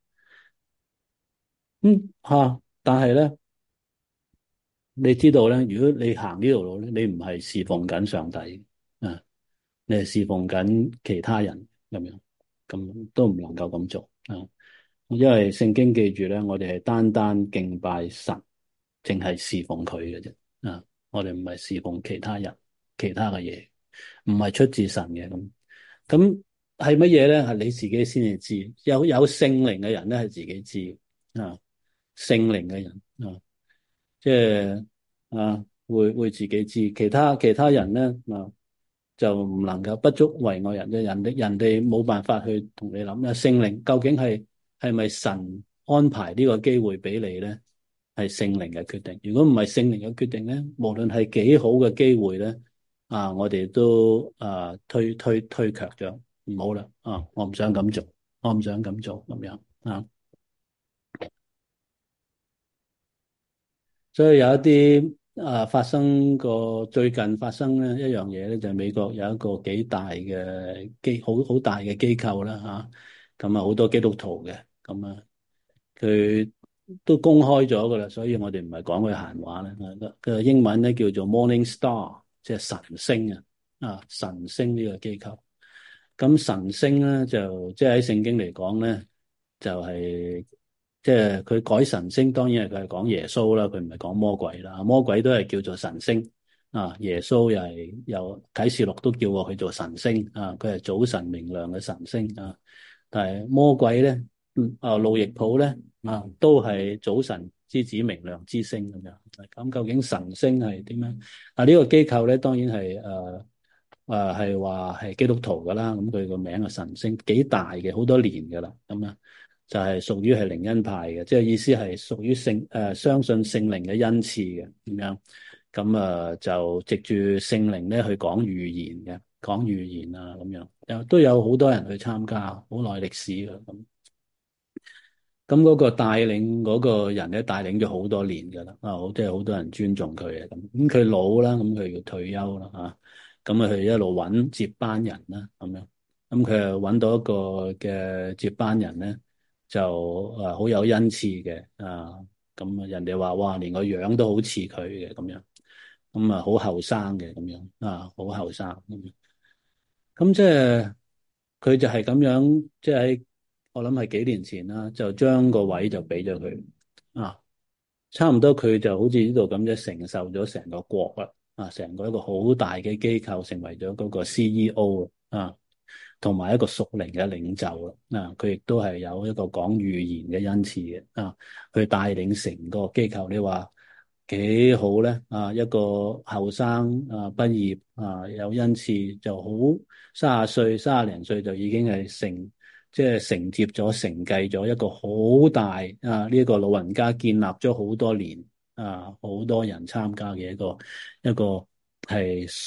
但係咧，你知道咧，如果你行呢條路咧，你唔係侍奉緊上帝啊，你係侍奉緊其他人咁樣，咁都唔能夠咁做因為聖經記住咧，我哋係單單敬拜神，淨係侍奉佢嘅啫我哋唔係侍奉其他人、其他嘅嘢，唔係出自神嘅咁係乜嘢咧？係你自己先至知，有聖靈嘅人咧係自己知聖靈嘅人即係會自己知，其他人咧就唔能夠不足為外人嘅人哋冇辦法去同你諗聖靈究竟係咪神安排呢個機會俾你咧？係聖靈嘅決定。如果唔係聖靈嘅決定咧，無論係幾好嘅機會咧我哋都推卻咗，唔好啦我唔想咁做，我唔想咁做咁樣所以有一啲最近發生咧一樣嘢咧，就係美國有一個幾大嘅好大嘅機構啦咁好多基督徒嘅，咁佢都公開咗噶啦，所以我哋唔係講佢閒話咧。佢英文咧叫做 Morning Star，即係晨星晨星呢個機構。咁晨星咧就即係喺聖經嚟講咧，就係即係佢改晨星，當然係佢係講耶穌啦，佢唔係講魔鬼啦。魔鬼都係叫做晨星耶穌又啟示錄都叫過佢做晨星佢係早晨明亮嘅晨星但係魔鬼咧路易普咧都係早晨之子明亮之星咁樣。咁究竟晨星係點樣呢個機構咧當然係係話係基督徒噶啦，咁佢個名係晨星，幾大嘅，好多年噶啦，咁就係屬於係靈恩派嘅，即係意思係屬於相信聖靈嘅恩賜嘅咁樣，咁就藉住聖靈咧去講預言嘅，講預言咁樣，都有好多人去參加，好耐歷史嘅咁嗰個帶領嗰個人咧帶領咗好多年噶啦，即係好多人尊重佢嘅咁佢老啦，咁佢要退休啦咁佢一路揾接班人啦，咁樣，咁佢又揾到一個嘅接班人咧，就好有恩賜嘅咁人哋話哇，連個樣都好似佢嘅咁樣，咁好後生嘅咁樣好後生咁即係佢就係咁樣，即係喺我諗係幾年前啦，就將個位就俾咗佢差唔多佢就好似呢度咁啫，承受咗成個國啦成個一個好大嘅機構，成為咗嗰個 CEO 同埋一個屬靈嘅領袖佢亦都係有一個講預言嘅恩賜嘅去帶領成個機構。你話幾好咧一個後生畢業有恩賜就好30零歲就已經係即係承接咗承繼咗一個好大呢個老人家建立咗好多年好多人參加嘅一個係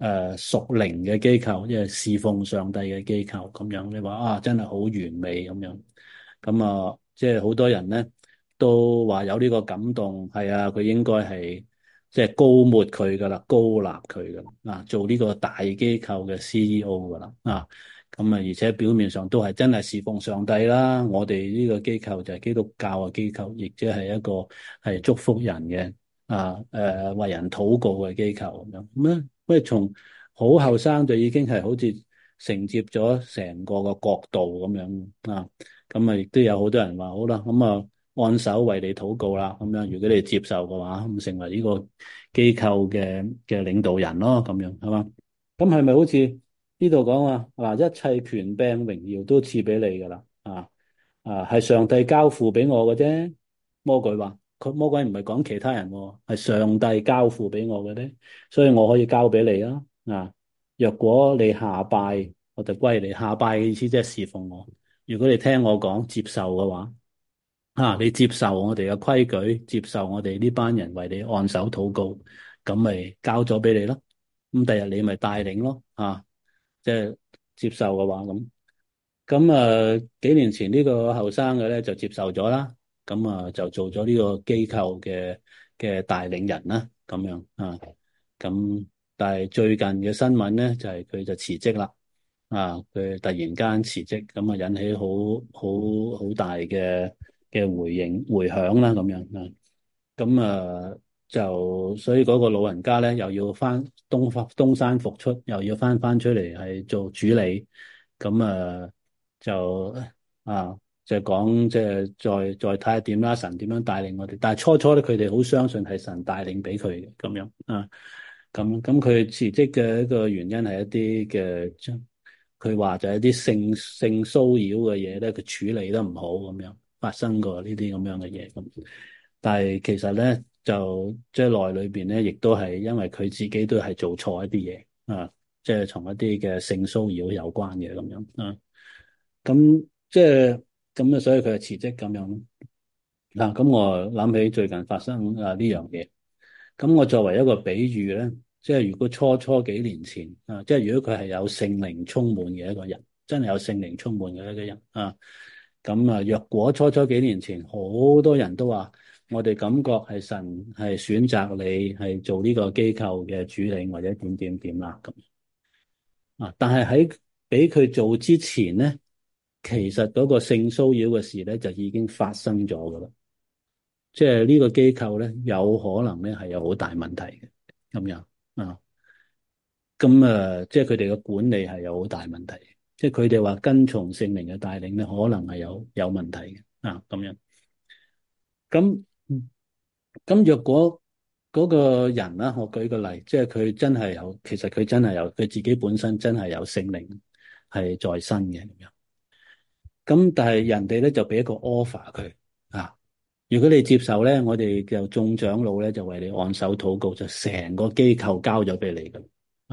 屬靈嘅機構，即係侍奉上帝嘅機構咁樣。你話啊，真係好完美咁樣。咁啊，即係好多人咧都話有呢個感動，係啊，佢應該係即係高抹佢噶啦，高立佢噶啦，啊，做呢個大機構嘅 CEO 噶啦，啊，咁啊，而且表面上都係真係侍奉上帝啦。我哋呢個機構就係基督教嘅機構，亦即係一個係祝福人嘅為人禱告嘅機構咁樣。咁咧，不過從好後生就已經係好似承接咗成個個國度咁樣啊。咁啊，亦都有好多人話好啦，咁啊按手為你禱告啦，咁樣如果你接受嘅話，咁成為呢個機構嘅領導人咯，咁樣係嘛？咁係咪好似呢度講啊？嗱，一切權柄榮耀都賜俾你噶啦，係上帝交付俾我嘅啫。魔鬼話魔鬼唔係講其他人喎，係上帝交付俾我嘅啫，所以我可以交俾你啦。若果你下拜，我就歸你。下拜嘅意思即係侍奉我。如果你聽我講接受嘅話，你接受我哋嘅規矩，接受我哋呢班人為你按手禱告，咁咪交咗俾你咯。咁第日你咪帶領咯，即係接受嘅話咁。咁幾年前呢個後生嘅咧就接受咗啦，咁就做咗呢個機構嘅帶領人啦，咁樣啊。咁但係最近嘅新聞咧就係佢就辭職啦。佢突然間辭職，咁引起好大嘅回響啦，咁樣啊。咁就所以嗰個老人家咧又要翻東山復出，又要翻出嚟係做主理。咁就啊就講即係再睇下點啦，神點樣帶領我哋。但係初初咧，佢哋好相信係神帶領俾佢嘅咁樣啊。咁佢辭職嘅一個原因係一啲嘅，佢話就係一啲性騷擾嘅嘢咧，佢處理得唔好咁樣，發生過呢啲咁樣嘅嘢咁。但係其實咧，就即係內裏邊咧，亦都係因為佢自己都係做錯一啲嘢即係從一啲嘅性騷擾有關嘅咁樣啊。咁即係咁所以佢就辭職咁樣。咁我諗起最近發生呢樣嘢。咁我作為一個比喻咧，即係如果初幾年前即係如果佢係有聖靈充滿嘅一個人，真係有聖靈充滿嘅一個人咁若果初幾年前好多人都話，我哋感覺係神係選擇你係做呢個機構嘅主領或者點點點啦咁但係喺俾佢做之前咧，其實嗰個性騷擾嘅事咧就已經發生咗噶啦。即係呢個機構咧，有可能咧係有好大問題嘅咁樣啊。咁即係佢哋嘅管理係有好大問題。即係佢哋話跟從聖靈嘅帶領咧，可能係有問題嘅咁樣。咁若果嗰個人啦，我舉個例，即係佢真係有，其實佢真係有，佢自己本身真係有聖靈係在身嘅咁樣。咁但係人哋咧就俾一個 offer 佢如果你接受咧，我哋就眾長老咧就為你按手禱告，就成個機構交咗俾你噶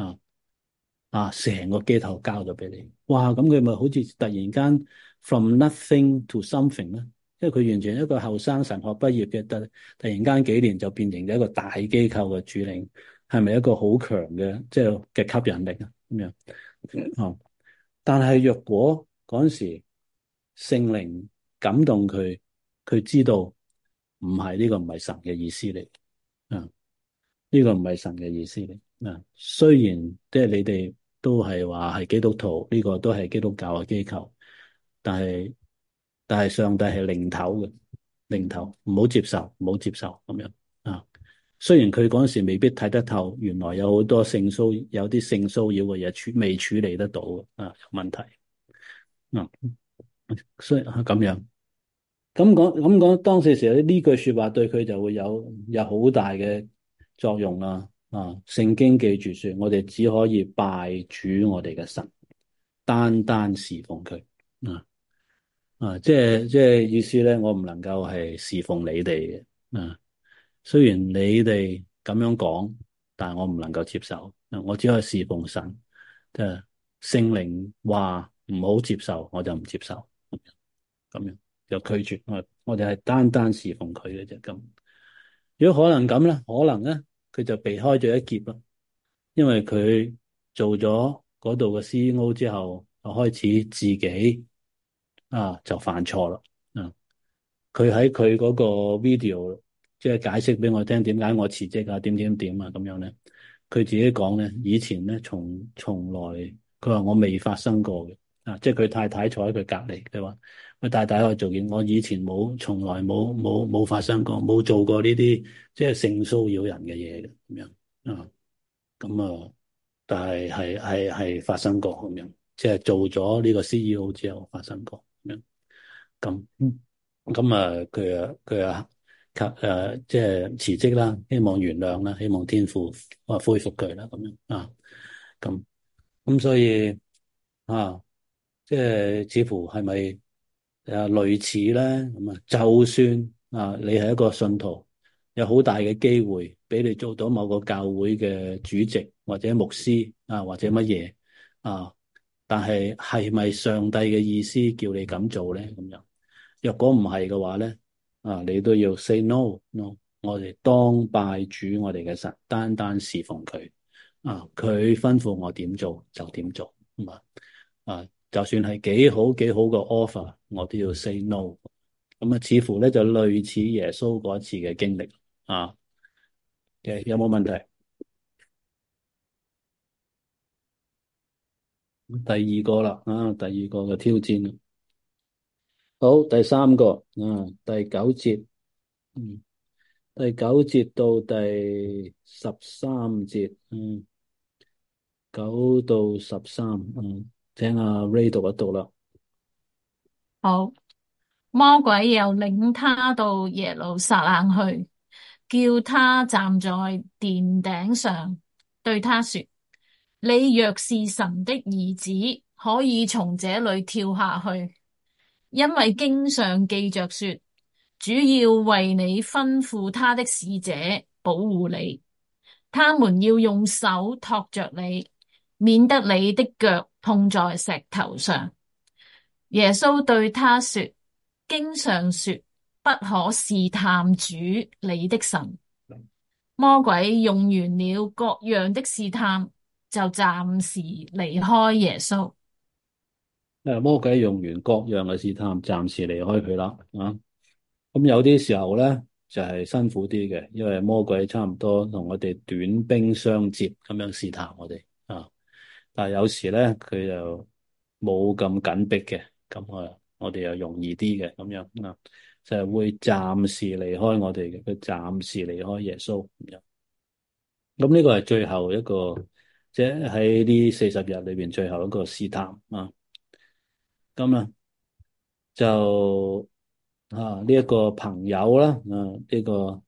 成個機構交咗俾你。哇！咁佢咪好似突然間 from nothing to something 咧？因為佢完全一個後生神學畢業嘅，突然間幾年就變成咗一個大機構嘅主領，係咪一個好強嘅即係嘅吸引力啊？咁樣但係若果嗰陣時聖靈感動佢，佢知道。呢個唔係神嘅意思嚟呢個唔係神嘅意思嚟雖然即係你哋都係話係基督徒，呢個都係基督教嘅機構，但係上帝係領頭嘅，領頭唔好接受，唔好接受咁樣雖然佢嗰陣時未必睇得透，原來有好多有啲性騷擾嘅嘢未處理得到有問題所以咁樣。咁講，當時時呢句說話對佢就會有好大嘅作用啦。聖經記住說，我哋只可以拜主我哋嘅神，單單侍奉佢。即係意思咧，我唔能夠係侍奉你哋嘅。雖然你哋咁樣講，但係我唔能夠接受。我只可以侍奉神。即係聖靈話唔好接受，我就唔接受。咁樣。就拒絕我哋係單單侍奉佢嘅啫咁。如果可能咁咧，可能咧佢就避開咗一劫咯。 因為佢做咗嗰度嘅 CEO 之後，就開始自己就犯錯啦。佢喺佢嗰個 video 即係解釋俾我聽點解我辭職啊，點點點啊咁樣咧。佢自己講咧，以前咧從來佢話我未發生過嘅即係佢太太坐喺佢隔離，佢話佢太太我做件，我以前從來冇發生過，冇做過呢啲即係性騷擾人嘅嘢嘅咁樣咁但係發生過咁樣，即係做咗呢個 CEO 之後發生過咁樣咁。咁佢即係辭職啦，希望原諒啦，希望天父恢復佢啦，咁樣咁所以即係似乎係咪類似咧咁就算你係一個信徒，有好大嘅機會俾你做到某個教會嘅主席或者牧師或者乜嘢但係咪上帝嘅意思叫你咁做咧？咁樣若果唔係嘅話咧，你都要 say no no。我哋當拜主我哋嘅神，單單侍奉佢佢吩咐我點做就點做就算係幾好幾好嘅 offer，我都要 say no。似乎咧就類似耶穌嗰一次嘅經歷有冇問題？第二個啦第二個嘅挑戰。好，第三個第九節，第九節到第13節，9到13，聽阿 Ray 讀一讀啦。 好，魔鬼又領他到耶路撒冷去，叫他站在殿頂上，對他說：你若是神的兒子，可以從這裏跳下去，因為經上記着說，主要為你吩咐他的使者保護你，他們要用手托着你，免得你的腳碰在石頭上。耶穌對他說：經上說，不可試探主你的神。魔鬼用完了各樣的試探，就暫時離開耶穌。 魔鬼用完各樣嘅試探，暫時離開佢啦咁有啲時候咧就係辛苦啲嘅，因為魔鬼差唔多同我哋短兵相接咁樣試探我哋但係有時咧佢就冇咁緊迫嘅，咁我哋又容易啲嘅咁樣就係會暫時離開我哋嘅，佢暫時離開耶穌咁樣。咁呢個係最後一個，即係喺呢40日裏邊最後一個試探咁就呢一個朋友啦呢個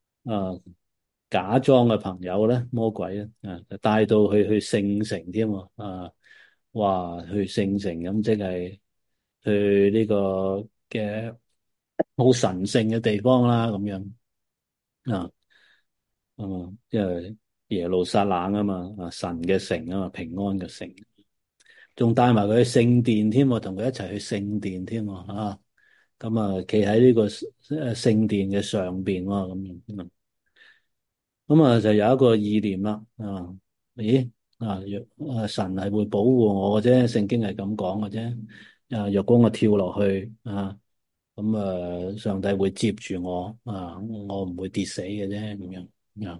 假裝嘅朋友咧，魔鬼咧就帶到去聖城添話去聖城咁，即係去呢個嘅好神聖嘅地方啦，咁樣因為耶路撒冷啊嘛神嘅城啊嘛，平安嘅城，仲帶埋佢去聖殿添同佢一齊去聖殿添咁企喺呢個聖殿嘅上邊咁樣就有一個意念啦咦神係會保護我嘅啫，聖經係咁講嘅啫若果我跳落去咁上帝會接住我我唔會跌死嘅啫咁樣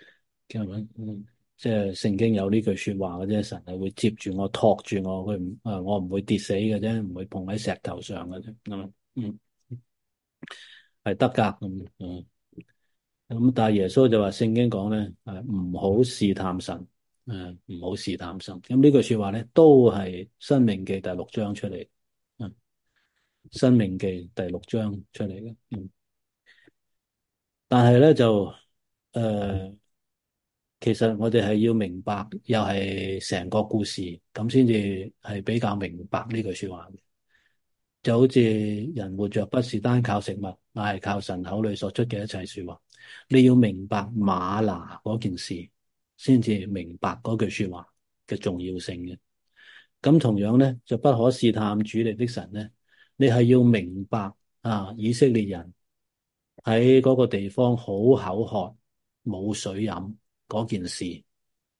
即係聖經有呢句說話嘅啫，神係會接住我托住我，我唔會跌死嘅啫，唔會碰喺石頭上嘅啫係得噶咁但係耶穌就話聖經講咧唔好試探神唔好試探神。咁呢句說話咧都係申命記第6章出嚟申命記第6章出嚟嘅但係咧就其實我哋係要明白，又係成個故事咁先至係比較明白呢句說話嘅。就好似人活着不是單靠食物，乃係靠神口裏所出嘅一切說話。你要明白嗎哪嗰件事，先至明白嗰句說話嘅重要性嘅。咁同樣咧，就不可試探主你的神咧，你係要明白以色列人喺嗰個地方好口渴冇水飲嗰件事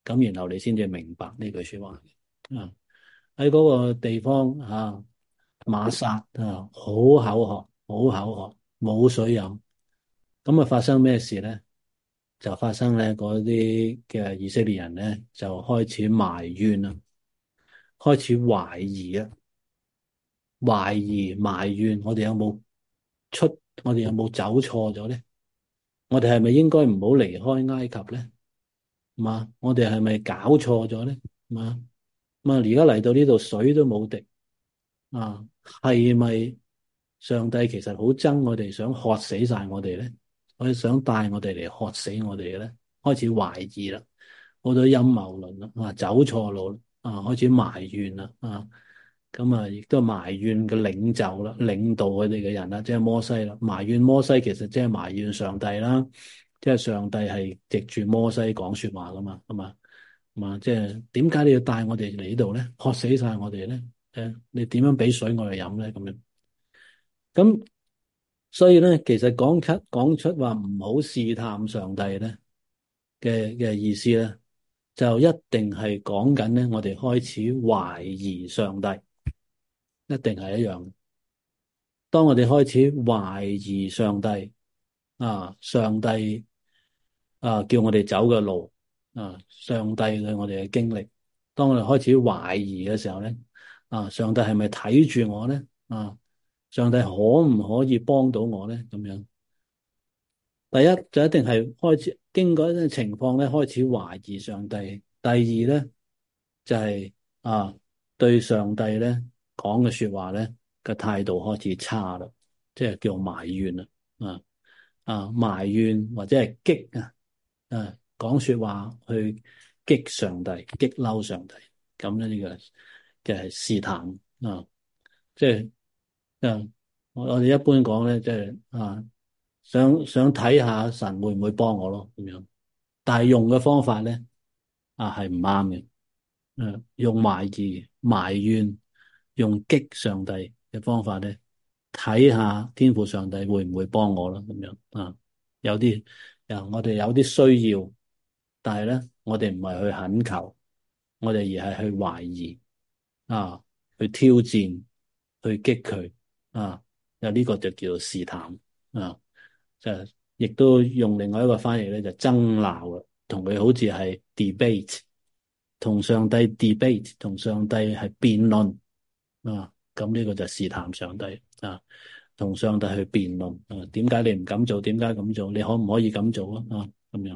咁然後你先至明白呢句說話。啊，喺嗰個地方啊，馬撒啊，好口渴，好口渴，冇水飲。咁啊，發生咩事咧？就發生咧，嗰啲嘅以色列人咧就開始埋怨啦，開始懷疑啊，懷疑埋怨，我哋有冇出，我哋有冇走錯咗咧？我哋係咪應該唔好離開埃及咧？嘛，我哋係咪搞錯咗咧？嘛，而家嚟到呢度水都冇滴啊，係咪上帝其實好憎我哋，想喝死晒我哋咧？我哋想帶我哋嚟喝死我哋嘅咧？開始懷疑啦，好多陰謀論啦，走錯路啦，開始埋怨啦，咁亦都埋怨嘅領袖啦，領導佢哋嘅人啦，即係摩西啦，埋怨摩西其實即係埋怨上帝啦，即係上帝係藉住摩西講說話噶嘛，係嘛？即係點解你要帶我哋嚟呢度咧？渴死晒我哋咧？你點樣俾水我哋飲咧？咁樣咁，所以咧，其實講出話唔好試探上帝咧嘅意思咧，就一定係講緊咧，我哋開始懷疑上帝，一定係一樣。當我哋開始懷疑上帝上帝叫我哋走嘅路上帝對我哋嘅經歷，當我哋開始懷疑嘅時候咧，上帝係咪睇住我咧？上帝可唔可以幫到我咧？咁樣，第一就一定係開始經過一啲情況咧，開始懷疑上帝。第二咧就係對上帝咧講嘅說話咧嘅態度開始差啦，即係叫埋怨啦，埋怨或者係激講說話去激上帝，激嬲上帝，咁咧呢個就係試探即係我哋一般講咧，即係想睇下神會唔會幫我咯，咁樣，但係用嘅方法咧係唔啱嘅。用懷疑、埋怨、用激上帝嘅方法咧，睇下天父上帝會唔會幫我咯，咁樣有啲我哋有啲需要，但係咧，我哋唔係去懇求，我哋而係去懷疑去挑戰，去激佢呢個就叫做試探啊，就亦都用另外一個翻譯咧，就爭鬧啦，同佢好似係 debate。同上帝 debate，同上帝係辯論咁呢個就試探上帝同上帝去辯論點解你唔敢做？點解咁做？你可唔可以咁做咁樣，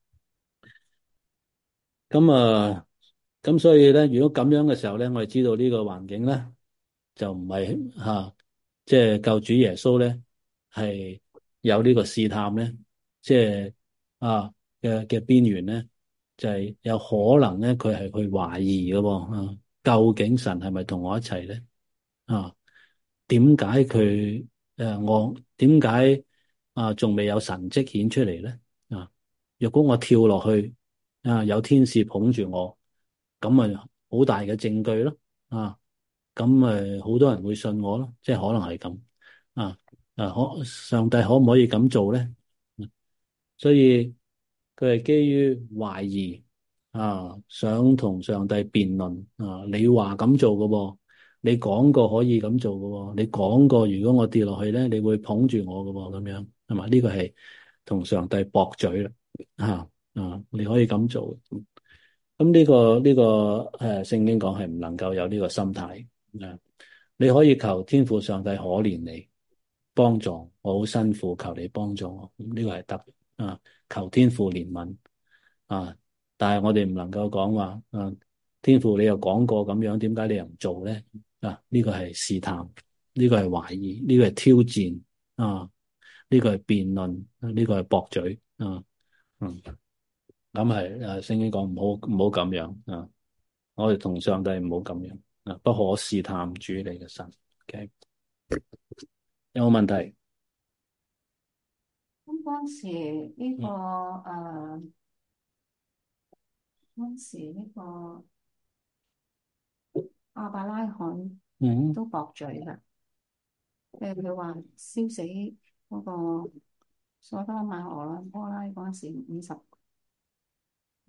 咁所以咧，如果咁樣嘅時候咧，我哋知道呢個環境咧，就唔係即係救主耶穌咧係有呢個試探咧，即係嘅邊緣咧。就係有可能咧，佢係去懷疑嘅喎究竟神係咪同我一齊咧？點解佢我點解仲未有神跡顯出嚟咧？若果我跳落去有天使捧住我，咁咪好大嘅證據咯咁咪好多人會信我咯，即係可能係咁上帝可唔可以咁做咧？所以佢係基於懷疑想同上帝辯論你話咁做嘅喎，你講過可以咁做嘅喎，你講過如果我跌落去咧，你會捧住我嘅喎，咁樣係嘛？呢個係同上帝駁嘴啦你可以咁做。咁呢個聖經講係唔能夠有呢個心態你可以求天父上帝可憐你，幫助我好辛苦，求你幫助我，呢個係得求天父憐憫但係我哋唔能夠講話天父你又講過咁樣，點解你又唔做咧？呢個係試探，呢個係懷疑，呢個係挑戰呢個係辯論，呢個係駁嘴咁係聖經講唔好咁樣我哋同上帝唔好咁樣不可試探主你嘅神。Okay? 有冇問題？ 咁當時呢個當時呢個亞伯拉罕都駁嘴啦，佢話燒死嗰個所多瑪俄拉波拉嗰陣時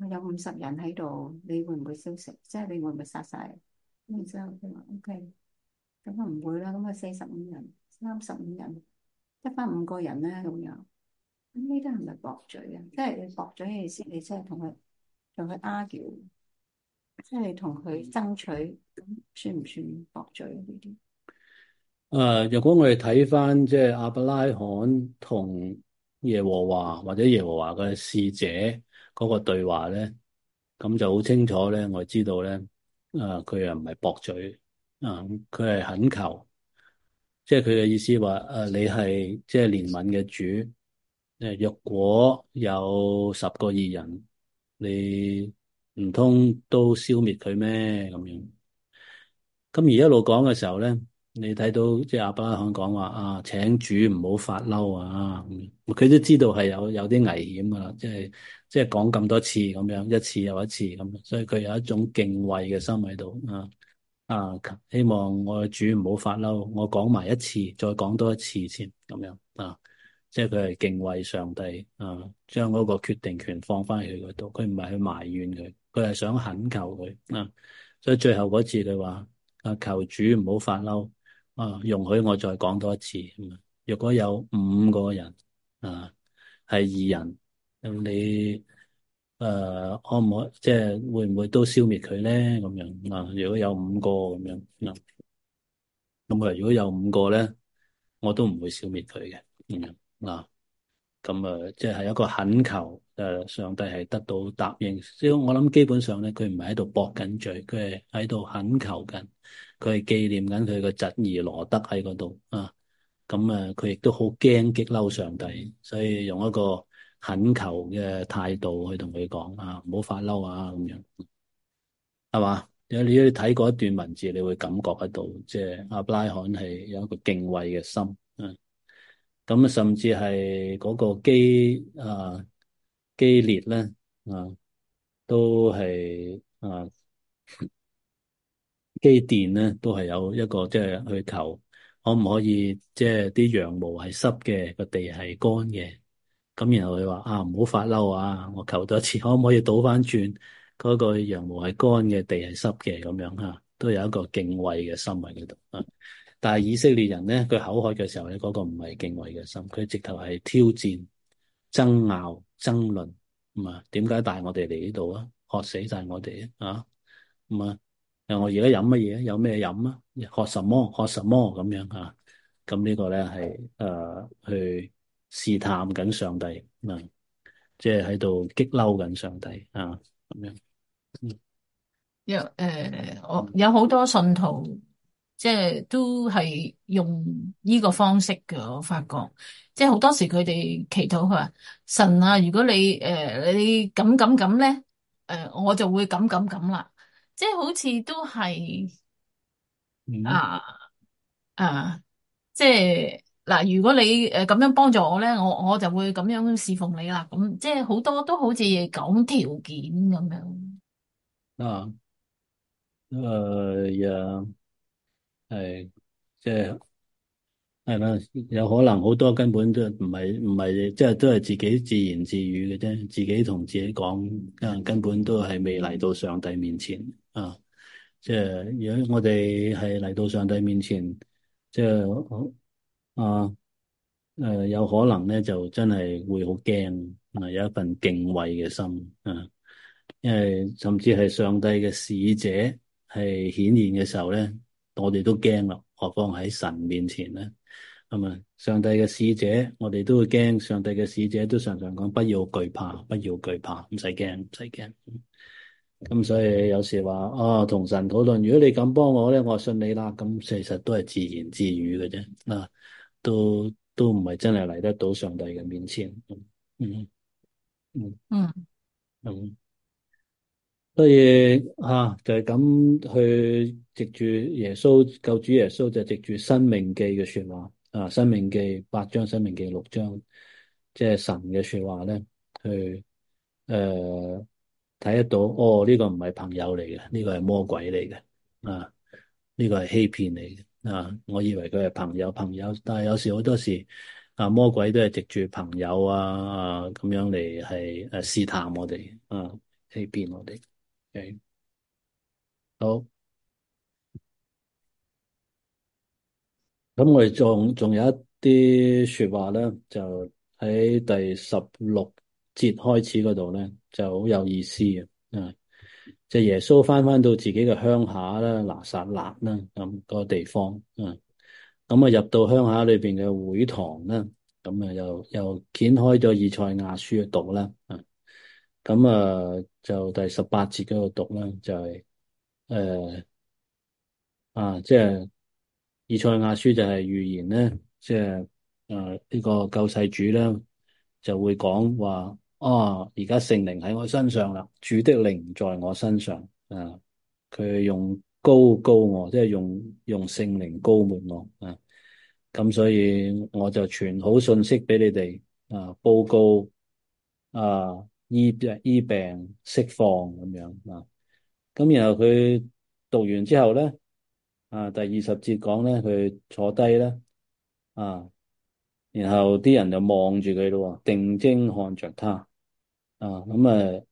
有50人喺度，你會唔會燒食？即係你會唔會殺晒？然之後佢話 OK，咁啊唔會啦，咁啊45人、35人，得翻5個人咧咁樣。咁呢啲係咪駁嘴啊？即係你駁嘴嘅意思，你即係同佢 argue，即係同佢爭取，咁算唔算駁嘴呢啲？ 如果我哋睇翻即係亞伯拉罕同耶和華或者耶和華嘅使者嗰個對話咧，咁就好清楚咧，我知道咧，佢又唔係駁嘴，佢係懇求，即係佢嘅意思話，你係即係憐憫嘅主，若果有10個義人，你唔通都消滅佢咩？咁樣。咁而一路講嘅時候咧，你睇到即係亞伯拉罕講話請主唔好發嬲啊，佢都知道係有啲危險噶啦，即係講咁多次咁樣，一次又一次咁，所以佢有一種敬畏嘅心喺度希望我嘅主唔好發嬲，我講埋一次，再講多一次先咁樣即係佢係敬畏上帝將嗰個決定權放翻去佢嗰度，佢唔係去埋怨佢，佢係想懇求佢所以最後嗰次佢話求主唔好發嬲容許我再講多一次。若果有5個人係義人，咁你可唔可即係會唔會都消滅佢咧？咁樣如果有5個咁樣咁如果有5個咧，我都唔會消滅佢嘅。咁即係一個懇求，上帝係得到答應。所以我諗基本上咧，佢唔係喺度駁緊嘴，佢係喺度懇求緊，佢係紀念緊佢個侄兒羅德喺嗰度咁佢亦都好驚激嬲上帝，所以用一個懇求嘅態度去同佢講唔好發嬲咁樣，係嘛？如果你睇過一段文字，你會感覺得到，即係亞伯拉罕係有一個敬畏嘅心咁甚至係嗰個基列咧都係基甸咧都係有一個即係去求，可唔可以即係啲羊毛係濕嘅，個地係乾嘅？咁然後佢話唔好發嬲我求多一次，可唔可以倒翻轉嗰個羊毛係乾嘅，地係濕嘅咁樣都有一個敬畏嘅心喺嗰度但係以色列人咧，佢口渴嘅時候咧，嗰個唔係敬畏嘅心，佢直頭係挑戰、爭拗、爭論。點解帶我哋嚟呢度啊？渴死晒我哋我而家飲乜嘢？有咩飲啊？喝什麼？喝什麼咁樣咁呢個咧係去試探緊上帝即係喺度激嬲緊上帝咁樣。 我有好多信徒，即係都係用呢個方式嘅。我發覺，即係好多時佢哋祈禱，佢話神啊，如果你咁咧，我就會咁啦。即係好似都係嗯啊啊，即係嗱，如果你咁樣幫助我咧，我就會咁樣侍奉你啦。咁即係好多都好似講條件咁樣。 啊呀係即係。係啦，有可能好多根本都唔係，即係都係自己自言自語嘅啫，自己同自己講，根本都係未嚟到上帝面前即係如果我哋係嚟到上帝面前，即係有可能咧就真係會好驚有一份敬畏嘅心因為甚至係上帝嘅使者係顯現嘅時候咧，我哋都驚啦，何況喺神面前咧。上帝嘅使者，我哋都會驚。上帝嘅使者都常常講：不要懼怕，不要懼怕，唔使驚，唔使驚。咁所以有時話同神討論，如果你咁幫我咧，我信你啦。咁其實都係自言自語嘅啫。都唔係真係嚟得到上帝嘅面前。嗯嗯嗯。 嗯。所以就係咁去藉住耶穌救主耶穌就藉住申命記嘅說話申命記8章、申命記6章，即係神嘅說話咧，去睇得到呢個唔係朋友嚟嘅，呢個係魔鬼嚟嘅呢個係欺騙嚟嘅我以為佢係朋友，但係有時好多時魔鬼都係藉住朋友咁樣嚟係試探我哋欺騙我哋。OK，好，咁我哋仲有一啲說話咧，就喺第16節開始嗰度咧，就好有意思嘅。即係耶穌翻到自己嘅鄉下啦，拿撒勒啦，咁個地方。咁入到鄉下裏邊嘅會堂啦，咁又掀開咗以賽亞書去讀啦。咁就第18節嗰度讀啦，就係即係以賽亞書就係預言咧，即係呢個救世主咧就會講話，而家聖靈喺我身上啦，主的靈在我身上。佢用膏我，即係用聖靈膏抹我。咁所以我就傳好信息俾你哋，報告醫病釋放咁樣啊。咁然後佢讀完之後咧，第20節講咧，佢坐低咧，然後啲人就望住佢咯，定睛看着他。咁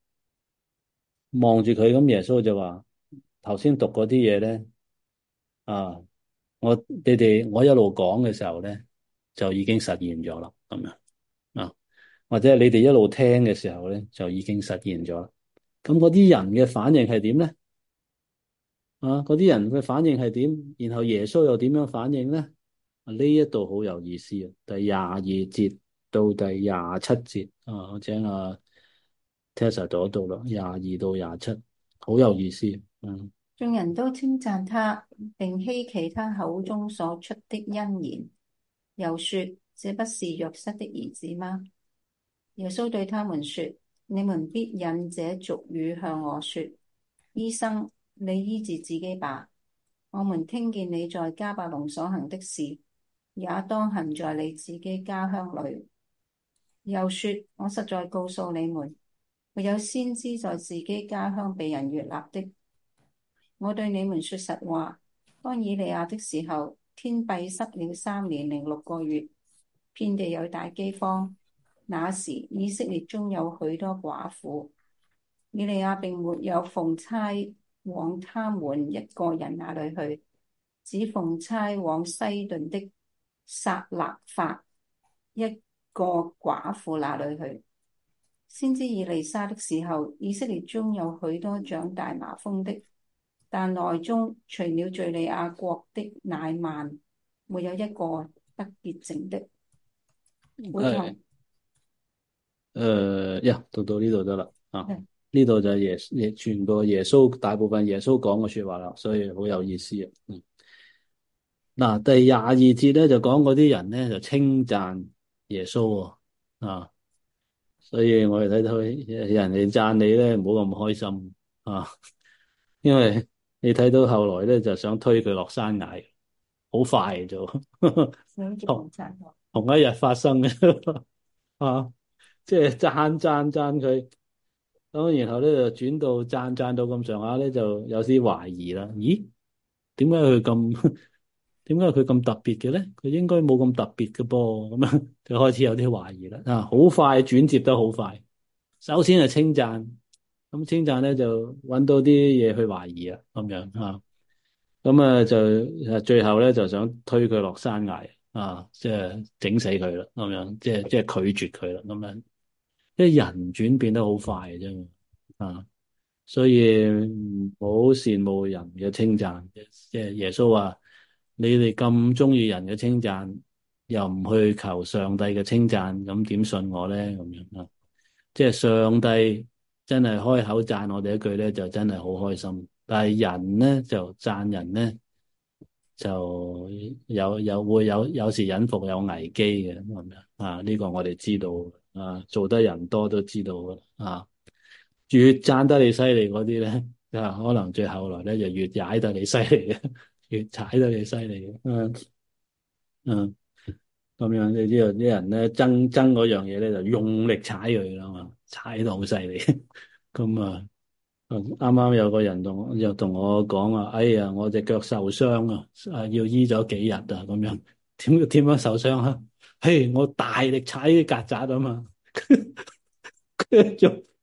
望住佢，咁耶穌就話：頭先讀嗰啲嘢咧，啊，我一路講嘅時候咧，就已經實現咗啦，咁樣啊，或者係你哋一路聽嘅時候咧，就已經實現咗啦。咁嗰啲人嘅反應係點咧？嗰啲人嘅反應係點？然後耶穌又點樣反應咧？呢一度好有意思啊！第22節到第27節或者Tessa 讀到啦，22到27，好有意思。 眾人都稱讚他，並希奇他口中所出的恩言，又說：這不是約瑟的兒子嗎？耶穌對他們說：你們必引這俗語向我說：醫生，你醫治自己吧。我們聽見你在迦百農所行的事，也當行在你自己家鄉裏。又說：我實在告訴你們，沒有先知在自己家鄉被人悅納的。我對你們說實話，當以利亞的時候，天閉塞了3年零6個月，遍地有大饑荒。那時以色列中有許多寡婦，以利亞並沒有奉差往他們一個人那裏去，只奉差往西頓的撒勒法一個寡婦那裏去。先知以利沙的時候，以色列中有許多長大麻風的，但內中除了敘利亞國的乃縵，沒有一個得潔淨的。會堂讀到呢度得啦。呢度就係全部耶穌大部分耶穌講嘅說話啦，所以好有意思啊。嗱，第22節咧就講嗰啲人咧就稱讚耶穌啊，所以我哋睇到人哋讚你咧，唔好咁開心啊，因為你睇到後來咧就想推佢落山崖，好快就同一日發生嘅即係讚佢，咁然後咧就轉到讚到咁上下咧，就有啲懷疑啦。咦？點解佢咁特別嘅咧？佢應該冇咁特別嘅噃，咁樣就開始有啲懷疑啦。好快轉接得好快。首先係稱讚，咁稱讚咧就揾到啲嘢去懷疑啊，咁樣咁就最後咧就想推佢落山崖即係整死佢啦，咁樣即係拒絕佢啦，咁樣。即係人轉變得好快嘅啫，所以唔好羨慕人嘅稱讚。即係耶穌話：你哋咁中意人嘅稱讚，又唔去求上帝嘅稱讚，咁點信我咧？咁樣即係上帝真係開口讚我哋一句咧，就真係好開心。但係人咧就讚人咧，就會有時隱伏有危機嘅，咁樣呢個我哋知道。做得人多都知道越讚得你犀利嗰啲咧，可能最後來咧就越踩得你犀利嘅，越踩得你犀利嘅。咁樣你知道啲人咧爭嗰樣嘢咧就用力踩佢啦嘛，踩到好犀利。咁啱啱有個人又同我講哎呀，我隻腳受傷要醫咗幾日咁樣。點樣受傷啊？嘿，我大力踩啲曱甴啊嘛，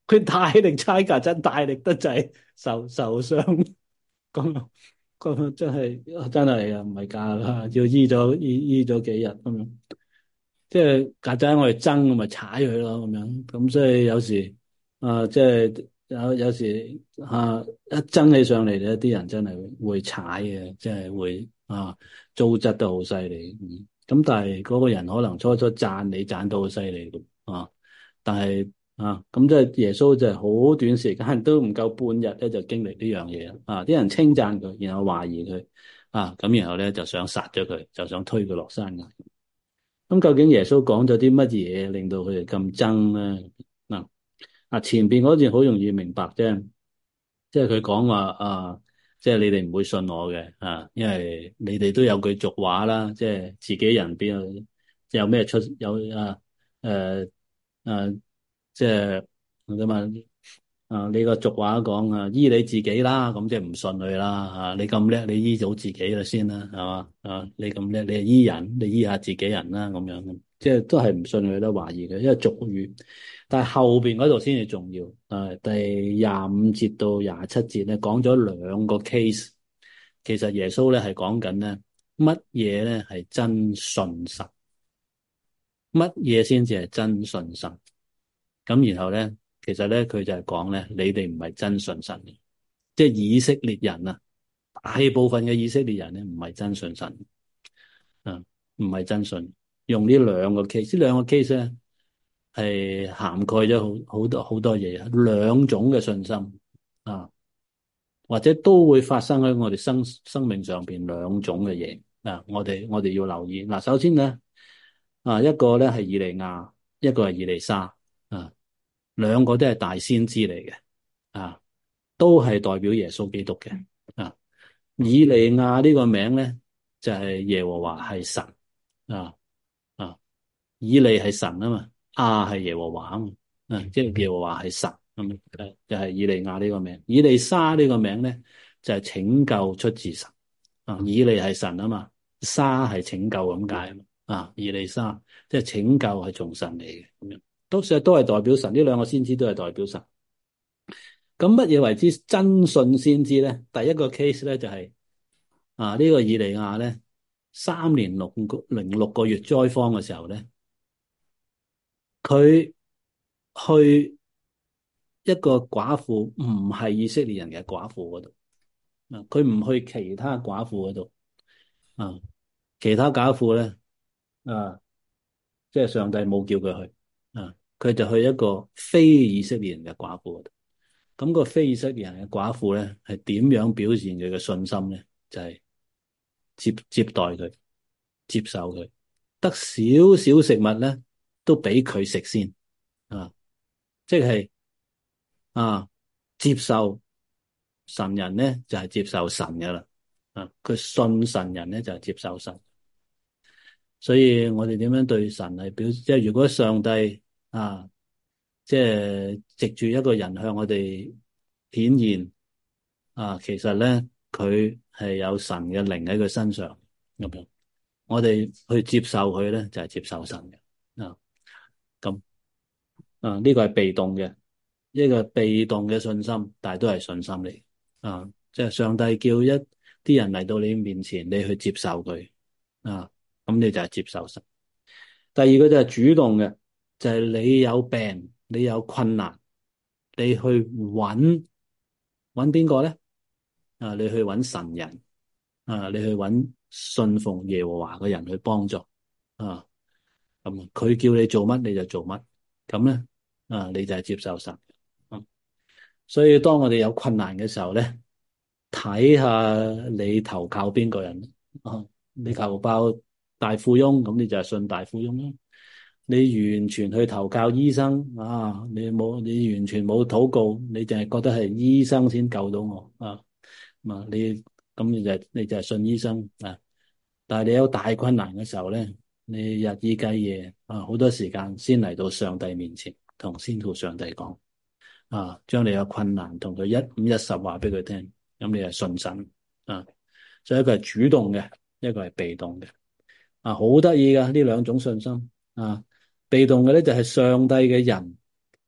佢大力猜曱甴，大力得滯，受傷咁真係啊，唔係假啦，要醫咗幾日咁樣。即係曱甴我哋憎，咪踩佢咯咁樣。咁所以有時即係有時一憎起上嚟咧，啲人真係會踩嘅，即係會糟質得好犀利。咁但係嗰個人可能初初讚你讚到好犀利但係咁即係耶穌就係好短時間都唔夠半日咧，就經歷呢樣嘢啲人稱讚佢，然後懷疑佢咁然後咧就想殺咗佢，就想推佢落山崖。咁究竟耶穌講咗啲乜嘢令到佢哋咁憎咧？前邊嗰段好容易明白啫，即係佢講話即係你哋唔會信我嘅因為你哋都有句俗話啦，即係自己人邊有咩出有誒即係咁你個俗話講醫你自己啦，咁即係唔信佢啦你咁叻，你醫到自己啦先啦，係嘛你咁叻，你係醫人，你醫下自己人啦，咁樣即係都係唔信佢，都懷疑佢，因為俗語。但係後邊嗰度先至重要第25節到27節咧，講咗兩個 case。其實耶穌咧係講緊咧乜嘢咧係真信神，乜嘢先至係真信神。咁然後咧，其實咧佢就係講咧，你哋唔係真信神，即係以色列人大部分嘅以色列人咧唔係真信神唔係真信。用呢兩個 case，呢兩個 case 咧係涵蓋咗好多嘢兩種嘅信心或者都會發生喺我哋生命上邊兩種嘅嘢我哋要留意首先咧一個咧係以利亞，一個係以利沙兩個都係大先知嚟嘅都係代表耶穌基督嘅以利亞呢個名咧就係耶和華係神以利係神啊嘛，亞係耶和華啊嘛即係耶和華係神咁就係以利亞呢個名。以利沙呢個名咧就係拯救出自神以利係神啊嘛，沙係拯救咁解啊嘛以利沙即係拯救係從神嚟嘅咁樣，都係代表神，呢兩個先知都係代表神。咁乜嘢為之真信先知咧？第一個 case 咧就係呢個以利亞咧3年6個月災荒嘅時候咧，佢去一個寡婦唔係以色列人嘅寡婦嗰度佢唔去其他寡婦嗰度其他寡婦咧即係上帝冇叫佢去佢就去一個非以色列人嘅寡婦嗰度。咁個非以色列人嘅寡婦咧，係點樣表現佢嘅信心咧？就係接待佢，接受佢，得少少食物咧，都俾佢食先即係接受神人咧，就係接受神噶啦佢信神人咧，就係接受神。所以我哋點樣對神係即係如果上帝即係藉住一個人向我哋顯現其實咧佢係有神嘅靈喺佢身上咁樣，我哋去接受佢咧就係接受神嘅咁呢個係被動嘅，一個被動嘅信心，但係都係信心嚟即係上帝叫一啲人嚟到你面前，你去接受佢咁你就係接受神。第二個就係主動嘅，就係你有病，你有困難，你去揾邊個咧你去揾神人你去揾信奉耶和華嘅人去幫助咁佢叫你做乜你就做乜，咁咧你就係接受神所以當我哋有困難嘅時候咧，睇下你投靠邊個人你投靠大富翁，咁你就係信大富翁啦。你完全去投靠醫生你完全冇禱告，你淨係覺得係醫生先救到我你就係信醫生但係你有大困難嘅時候咧，你日以繼夜好多時間先嚟到上帝面前，先同上帝講將你嘅困難同佢一五一十話俾佢聽，咁你係信神所以一個係主動嘅，一個係被動嘅好得意噶呢兩種信心被動嘅咧就係上帝嘅人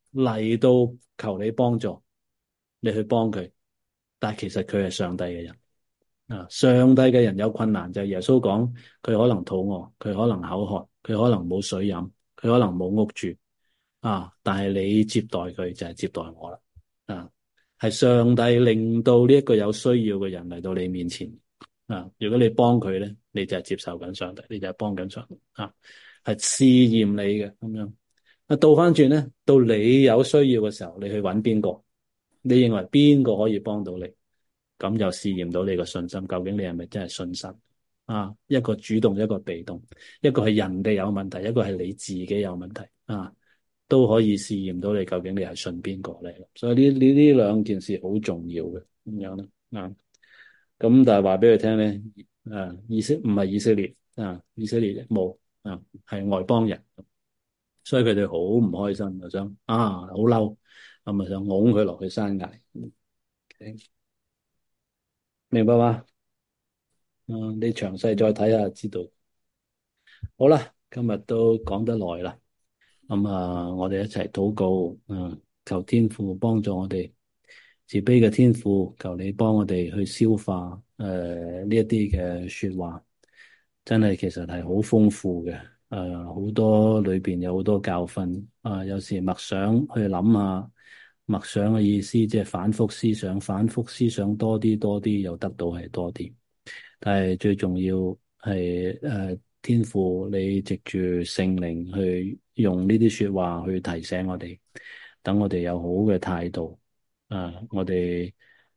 嚟到求你幫助，你去幫佢，但係其實佢係上帝嘅人啊！上帝嘅人有困難就係耶穌講，佢可能肚餓，佢可能口渴，佢可能冇水飲，佢可能冇屋住啊！但係你接待佢就係接待我啦啊！係上帝令到呢一個有需要嘅人嚟到你面前啊！如果你幫佢咧，你就係接受緊上帝，你就係幫緊上帝啊！係試驗你嘅咁樣。啊，倒翻轉咧，到你有需要嘅時候，你去揾邊個？你認為邊個可以幫到你？咁就試驗到你個信心，究竟你係咪真係信神啊？一個主動，一個被動，一個係人哋有問題，一個係你自己有問題啊，都可以試驗到你究竟你係信邊個嚟。所以呢兩件事好重要嘅咁樣啦啊。咁但係話俾佢聽咧，唔係以色列啊，以色列冇啊，係外邦人。所以佢哋好唔開心，就想好嬲，咁啊想拱佢落去山崖。Okay. 明白嗎？你詳細再睇下，知道。好啦，今日都講得耐啦，我哋一齊禱告，求天父幫助我哋，慈悲嘅天父，求你幫我哋去消化呢一啲嘅說話，真係其實係好豐富嘅，好多裏邊有好多教訓，有時默想去諗下，默想嘅意思即係反覆思想，反覆思想多啲多啲，又得到係多啲。但係最重要係天父，你藉住聖靈去用呢啲說話去提醒我哋，等我哋有好嘅態度。我哋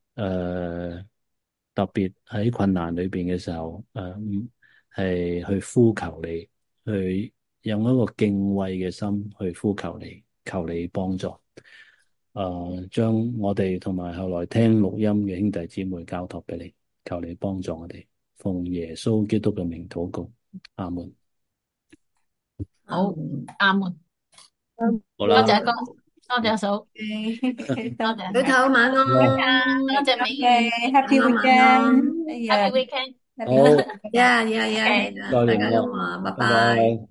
特別喺困難裏邊嘅時候，係去呼求你，去用一個敬畏嘅心去呼求你，求你幫助。將我哋同埋後來聽錄音嘅兄弟姊妹交託俾你，求你幫助我哋，奉耶穌基督嘅名禱告，阿門。 好，阿門。 好啦， 多謝哥，多謝嫂，多謝， 早唞晚安， 多謝美儀 ，Happy 晚安， weekend， ，Happy weekend。 好， 呀， OK。 大家都再聯絡， 話，拜拜拜。 拜。